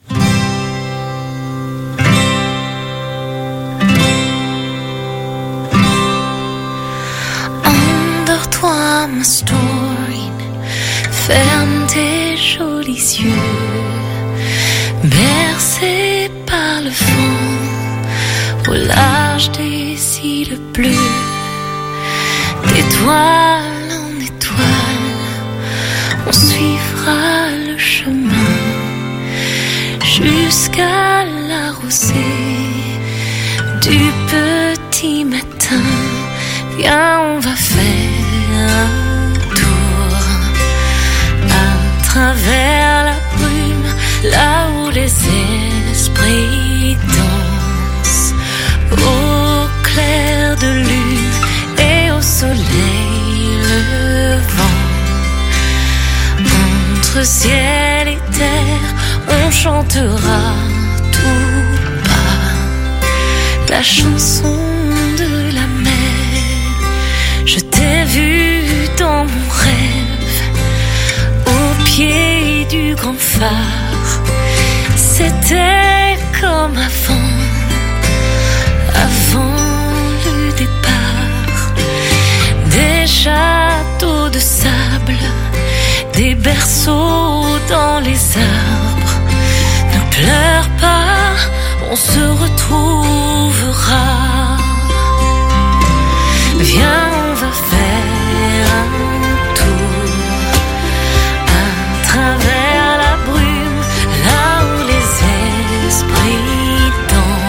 Endors-toi, ma Storine, ferme tes jolis yeux, bercé par le vent, au large des îles bleues, d'étoile en étoile, on suivra le chemin jusqu'à la rosée du petit matin. Viens, on va faire un tour à travers la brume, là où les esprits dansent, au clair de lune et au soleil levant. Entre ciel et terre, on chantera tout bas la chanson de la mer. Je t'ai vu dans mon rêve, au pied du grand phare. C'était comme avant le départ. Des châteaux de sable, des berceaux dans les arbres. Ne pleure pas, on se retrouvera. Viens, on va faire un tour à travers la brume, là où les esprits dansent.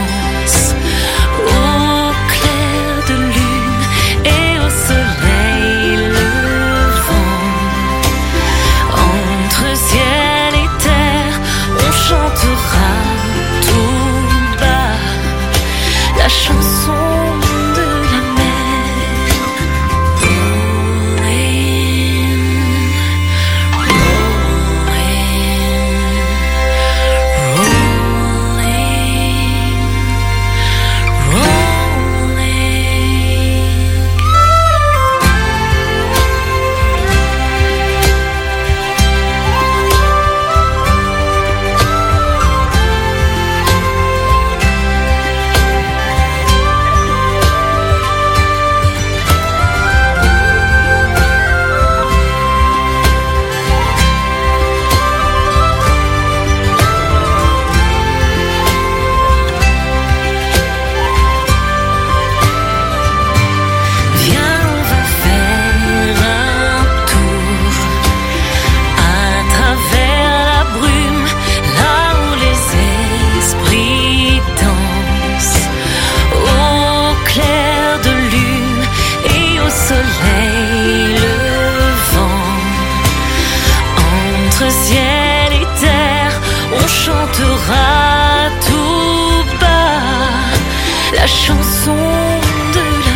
chanson de la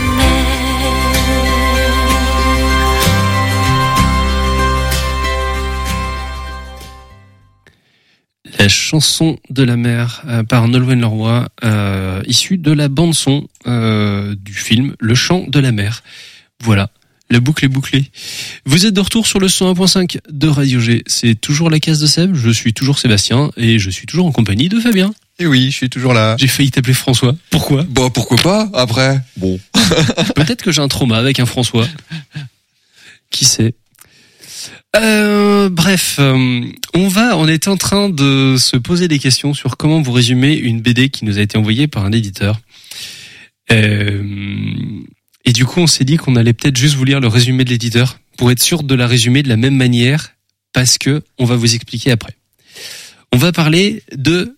mer. La chanson de la mer par Nolwenn Leroy, issue de la bande son du film Le Chant de la mer. Voilà, la boucle est bouclée. Vous êtes de retour sur le 101.5 de Radio G. C'est toujours la case de Seb, je suis toujours Sébastien et je suis toujours en compagnie de Fabien. Et oui, je suis toujours là. J'ai failli t'appeler François. Pourquoi ? Bon, pourquoi pas, après. Bon. Peut-être que j'ai un trauma avec un François. Qui sait ? Bref, on est en train de se poser des questions sur comment vous résumer une BD qui nous a été envoyée par un éditeur. Et du coup, on s'est dit qu'on allait peut-être juste vous lire le résumé de l'éditeur pour être sûr de la résumer de la même manière, parce que on va vous expliquer après. On va parler de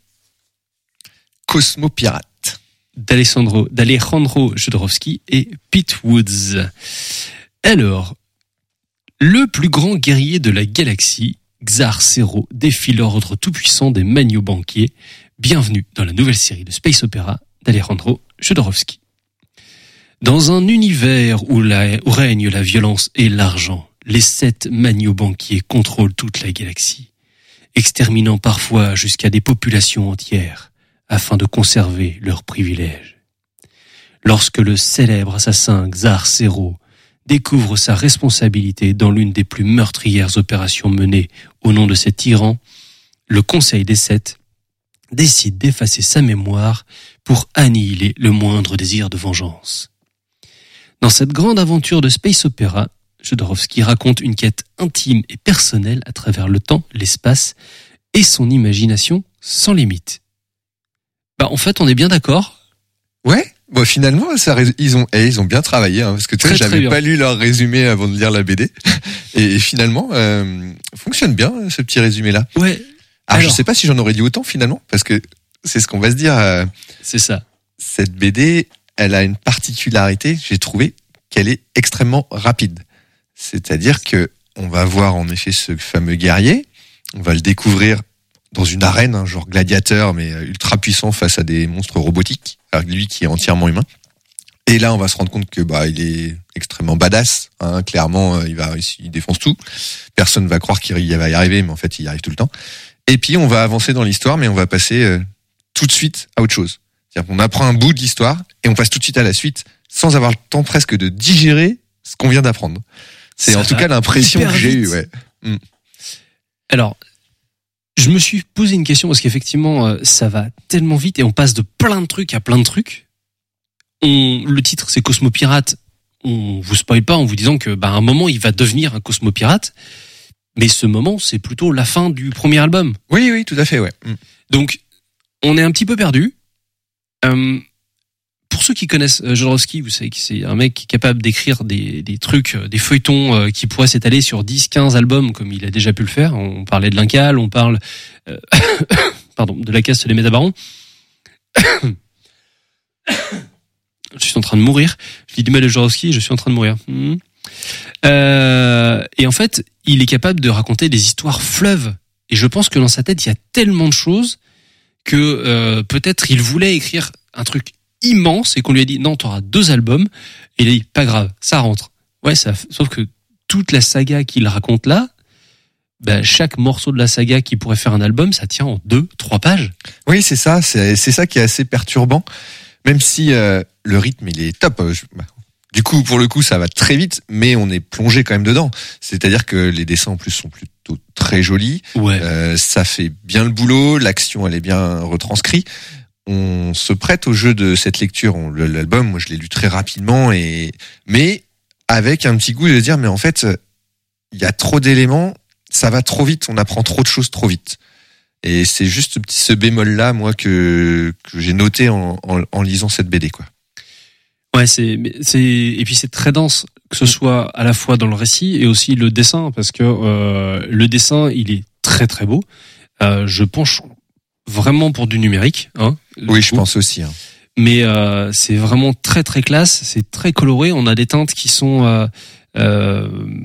Cosmopirate d'Alejandro Jodorowsky et Pete Woods. Alors, le plus grand guerrier de la galaxie, Xar Zero, défie l'ordre tout-puissant des Magno-Banquiers. Bienvenue dans la nouvelle série de Space Opera d'Alejandro Jodorowsky. Dans un univers où règne la violence et l'argent, les 7 Magno-Banquiers contrôlent toute la galaxie, exterminant parfois jusqu'à des populations entières afin de conserver leurs privilèges. Lorsque le célèbre assassin Xar Zero découvre sa responsabilité dans l'une des plus meurtrières opérations menées au nom de ces tyrans, le Conseil des 7 décide d'effacer sa mémoire pour annihiler le moindre désir de vengeance. Dans cette grande aventure de space opéra, Jodorowsky raconte une quête intime et personnelle à travers le temps, l'espace et son imagination sans limite. En fait, on est bien d'accord. Ouais. Bon, finalement, ils ont bien travaillé, hein, parce que tu sais, j'avais pas lu leur résumé avant de lire la BD, et finalement, fonctionne bien ce petit résumé-là. Ouais. Alors, je sais pas si j'en aurais dit autant finalement, parce que c'est ce qu'on va se dire. C'est ça. Cette BD, elle a une particularité, j'ai trouvé, qu'elle est extrêmement rapide. C'est-à-dire que on va voir en effet ce fameux guerrier, on va le découvrir dans une arène, hein, genre gladiateur, mais ultra puissant face à des monstres robotiques, avec lui qui est entièrement humain. Et là, on va se rendre compte que il est extrêmement badass. Hein, clairement, il défonce tout. Personne va croire qu'il va y arriver, mais en fait, il y arrive tout le temps. Et puis, on va avancer dans l'histoire, mais on va passer tout de suite à autre chose. C'est-à-dire qu'on apprend un bout de l'histoire et on passe tout de suite à la suite, sans avoir le temps presque de digérer ce qu'on vient d'apprendre. C'est en tout cas l'impression que j'ai eue. Ouais. Alors, je me suis posé une question parce qu'effectivement, ça va tellement vite et on passe de plein de trucs à plein de trucs. Le titre, c'est Cosmopirate. On vous spoil pas en vous disant que, à un moment, il va devenir un cosmopirate. Mais ce moment, c'est plutôt la fin du premier album. Oui, tout à fait, ouais. Donc, on est un petit peu perdu. Pour ceux qui connaissent Jodorowsky, vous savez que c'est un mec qui est capable d'écrire des trucs, des feuilletons qui pourraient s'étaler sur 10-15 albums comme il a déjà pu le faire. On parlait de l'Incal, on parle de La Caste des Métabarons. Je suis en train de mourir. Je dis du mal de Jodorowsky, je suis en train de mourir. Et en fait, il est capable de raconter des histoires fleuves. Et je pense que dans sa tête, il y a tellement de choses que peut-être il voulait écrire un truc immense et qu'on lui a dit non, t'auras 2 albums. Et il a dit pas grave, ça rentre. Ouais, sauf que toute la saga qu'il raconte là, chaque morceau de la saga qui pourrait faire un album, ça tient en 2-3 pages. Oui, c'est ça qui est assez perturbant. Même si le rythme il est top. Du coup, pour le coup, ça va très vite, mais on est plongé quand même dedans. C'est-à-dire que les dessins en plus sont plutôt très jolis. Ouais. Ça fait bien le boulot, l'action elle est bien retranscrite. On se prête au jeu de cette lecture. L'album, moi, je l'ai lu très rapidement mais avec un petit goût de dire, mais en fait, il y a trop d'éléments, ça va trop vite, on apprend trop de choses trop vite. Et c'est juste ce bémol-là, moi, que j'ai noté en lisant cette BD, quoi. Ouais, et puis c'est très dense, que ce soit à la fois dans le récit et aussi le dessin, parce que le dessin, il est très très beau. Je penche vraiment pour du numérique, hein. Oui, je pense aussi. Hein. Mais c'est vraiment très très classe, c'est très coloré. On a des teintes qui sont à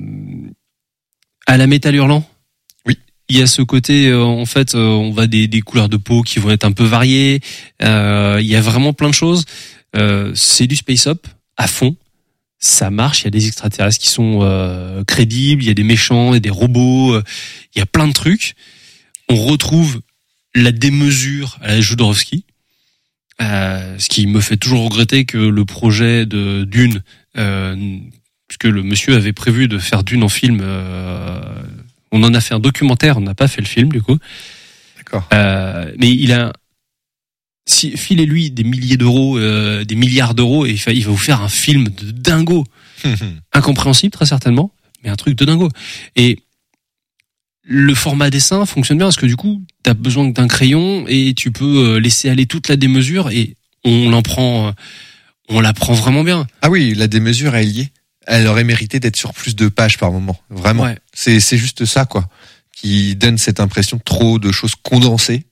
la Métal Hurlant. Oui. Il y a ce côté, en fait, on va des couleurs de peau qui vont être un peu variées. Il y a vraiment plein de choses. c'est du space op à fond. Ça marche, il y a des extraterrestres qui sont crédibles, il y a des méchants, il y a des robots, il y a plein de trucs. On retrouve la démesure à la Jodorowsky, ce qui me fait toujours regretter que le projet de Dune, puisque le monsieur avait prévu de faire Dune en film, on en a fait un documentaire, on n'a pas fait le film du coup. D'accord. Mais il a filez-lui des milliers d'euros, des milliards d'euros, et il va vous faire un film de dingo. Incompréhensible, très certainement, mais un truc de dingo. Et le format dessin fonctionne bien, parce que du coup, t'as besoin d'un crayon, et tu peux laisser aller toute la démesure, et on la prend vraiment bien. Ah oui, la démesure, elle y est. Elle aurait mérité d'être sur plus de pages par moment. Vraiment. Ouais. C'est juste ça, quoi, qui donne cette impression de trop de choses condensées.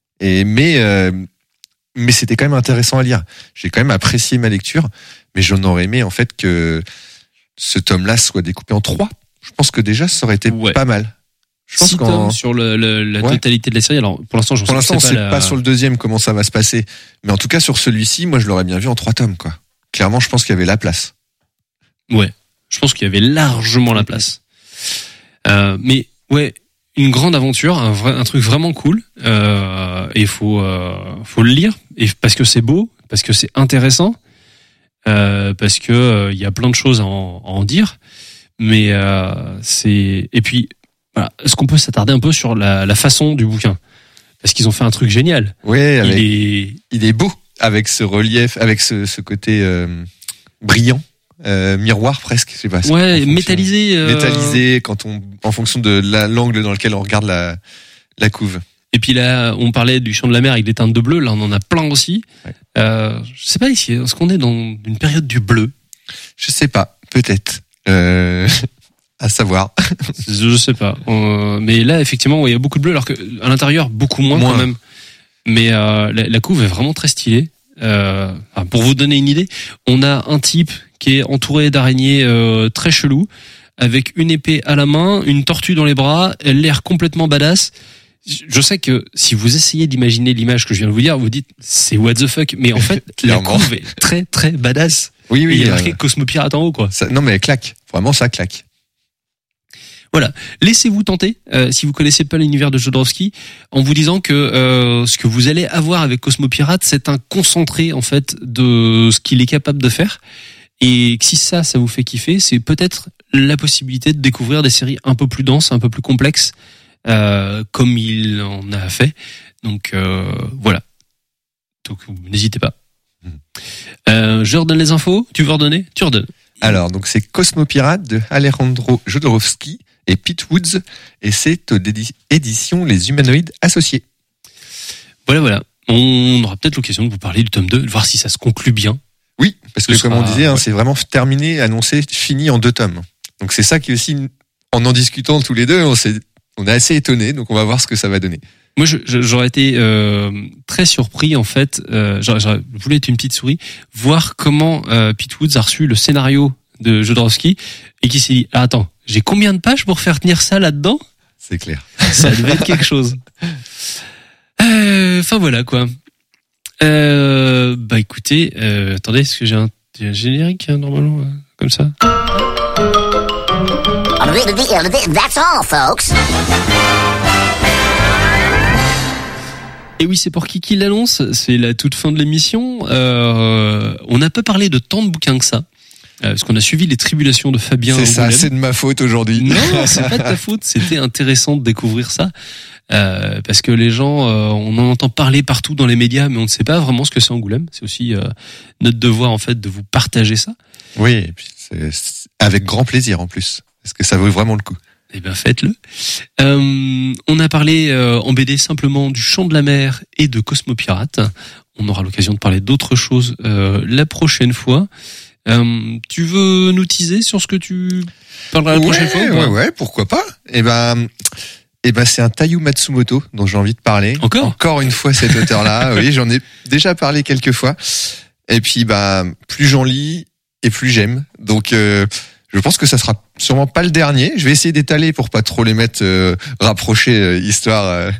Mais c'était quand même intéressant à lire. J'ai quand même apprécié ma lecture, mais j'en aurais aimé en fait que ce tome-là soit découpé en 3. Je pense que déjà ça aurait été pas mal. Je pense 6 tomes sur la totalité de la série. Alors pour l'instant, on sait pas sur le deuxième comment ça va se passer, mais en tout cas sur celui-ci, moi je l'aurais bien vu en 3 tomes, quoi. Clairement, je pense qu'il y avait la place. Ouais, je pense qu'il y avait largement la place. Mais ouais. Une grande aventure, un truc vraiment cool, et faut le lire, et parce que c'est beau, parce que c'est intéressant, parce que y a plein de choses à en dire, mais et puis voilà, est-ce qu'on peut s'attarder un peu sur la façon du bouquin, parce qu'ils ont fait un truc génial. Oui, il est beau avec ce relief, avec ce côté brillant. Miroir presque, je sais pas. Ouais, métallisé. Métallisé en fonction de l'angle dans lequel on regarde la couve. Et puis là, on parlait du champ de la mer avec des teintes de bleu. Là, on en a plein aussi. Ouais. Je sais pas ici. Est-ce qu'on est dans une période du bleu? Je sais pas. Peut-être. À savoir. Je sais pas. Mais là, effectivement, il y a beaucoup de bleu, alors que à l'intérieur, beaucoup moins. Quand même. Mais la couve est vraiment très stylée. Pour vous donner une idée, on a un type qui est entouré d'araignées très chelou, avec une épée à la main, une tortue dans les bras, elle l'air complètement badass. Je sais que si vous essayez d'imaginer l'image que je viens de vous dire, vous dites c'est what the fuck, mais en fait la couve est très très badass. Oui, il y a marqué Cosmopirate en haut, quoi. Non mais elle claque, vraiment ça claque. Voilà, laissez-vous tenter si vous connaissez pas l'univers de Jodorowsky, en vous disant que ce que vous allez avoir avec Cosmopirate, c'est un concentré en fait de ce qu'il est capable de faire, et que si ça vous fait kiffer, c'est peut-être la possibilité de découvrir des séries un peu plus denses, un peu plus complexes, comme il en a fait. Donc voilà. Donc n'hésitez pas. Je redonne les infos. Tu veux redonner? Tu redonnes. Alors donc c'est Cosmopirate de Alejandro Jodorowsky et Pete Woods, et c'est aux éditions Les Humanoïdes Associés. Voilà. On aura peut-être l'occasion de vous parler du tome 2, de voir si ça se conclut bien. Oui, parce que comme on disait, c'est vraiment terminé, annoncé, fini en 2 tomes. Donc c'est ça qui est aussi, en discutant tous les deux, on est assez étonnés, donc on va voir ce que ça va donner. Moi, j'aurais été très surpris, en fait, j'aurais voulu être une petite souris, voir comment Pete Woods a reçu le scénario de Jodorowsky, et qui s'est dit, attends, j'ai combien de pages pour faire tenir ça là-dedans? C'est clair. Ça devait être quelque chose. Enfin voilà, quoi. Écoutez, attendez, est-ce que j'ai un générique normalement comme ça? That's all, folks. Et oui, c'est pour qui l'annonce. C'est la toute fin de l'émission. On n'a pas parlé de tant de bouquins que ça. Parce qu'on a suivi les tribulations de Fabien. C'est ça, c'est de ma faute aujourd'hui. Non, c'est pas de ta faute. C'était intéressant de découvrir ça. Parce que les gens, on en entend parler partout dans les médias, mais on ne sait pas vraiment ce que c'est Angoulême. C'est aussi notre devoir, en fait, de vous partager ça. Oui, et puis c'est avec grand plaisir en plus. Parce que ça vaut vraiment le coup. Eh bien, faites-le. On a parlé en BD simplement du Chant de la Mer et de Cosmopirate. On aura l'occasion de parler d'autres choses la prochaine fois. Tu veux nous teaser sur ce que tu parleras la prochaine fois? Ouais, pourquoi pas. Eh ben, c'est un Taiyu Matsumoto dont j'ai envie de parler. Encore une fois, cet auteur-là. Oui, j'en ai déjà parlé quelques fois. Et puis, plus j'en lis et plus j'aime. Donc, je pense que ça sera sûrement pas le dernier. Je vais essayer d'étaler pour pas trop les mettre rapprochés, histoire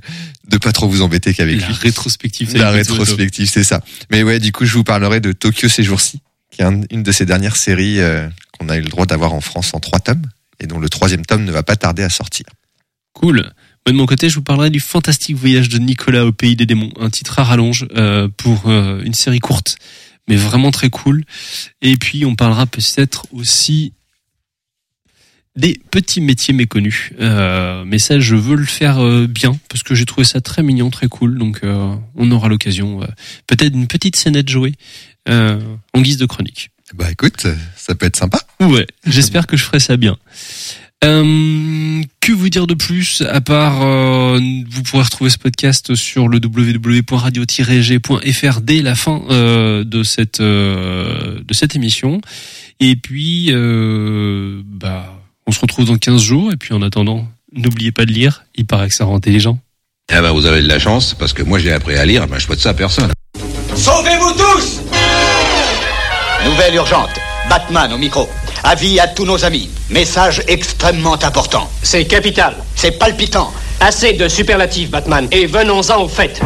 de pas trop vous embêter qu'avec lui. La rétrospective, c'est ça. Mais ouais, du coup, je vous parlerai de Tokyo ces jours-ci, qui est une de ces dernières séries qu'on a eu le droit d'avoir en France en 3 tomes, et dont le 3e tome ne va pas tarder à sortir. Cool. Moi, de mon côté, je vous parlerai du fantastique voyage de Nicolas au pays des démons, un titre à rallonge pour une série courte, mais vraiment très cool. Et puis, on parlera peut-être aussi des petits métiers méconnus. Mais ça, je veux le faire bien, parce que j'ai trouvé ça très mignon, très cool. Donc, on aura l'occasion, peut-être une petite scénette jouée en guise de chronique. Bah écoute, ça peut être sympa. Ouais, j'espère que je ferai ça bien. Que vous dire de plus à part vous pourrez retrouver ce podcast sur le www.radio-g.fr dès la fin de cette émission. Et puis on se retrouve dans 15 jours et puis en attendant, n'oubliez pas de lire, il paraît que ça rend intelligent. Eh ben vous avez de la chance parce que moi j'ai appris à lire, je souhaite ça à personne. Sauvez-vous tous! Nouvelle urgente. Batman au micro. Avis à tous nos amis. Message extrêmement important. C'est capital. C'est palpitant. Assez de superlatifs, Batman. Et venons-en au fait.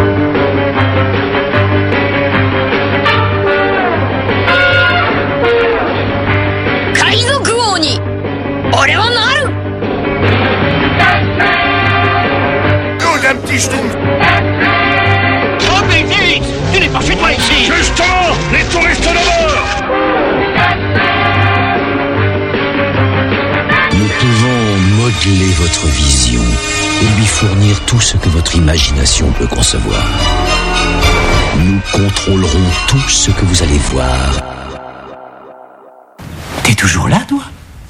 Un petit schtroumpf. Oh mais vite! Tu n'es pas chez toi ici! Justement, les touristes d'abord! Nous pouvons modeler votre vision et lui fournir tout ce que votre imagination peut concevoir. Nous contrôlerons tout ce que vous allez voir. T'es toujours là, toi?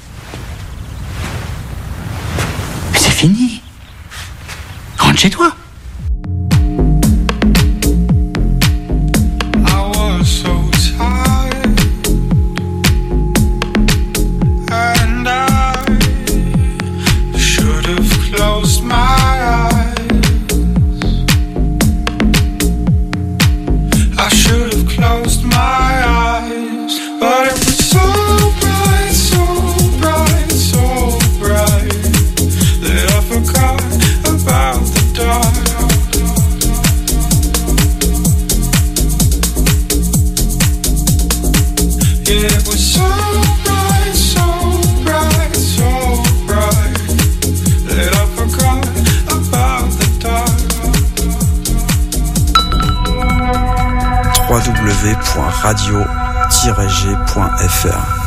Mais c'est fini. Rentre chez toi. www.radio-g.fr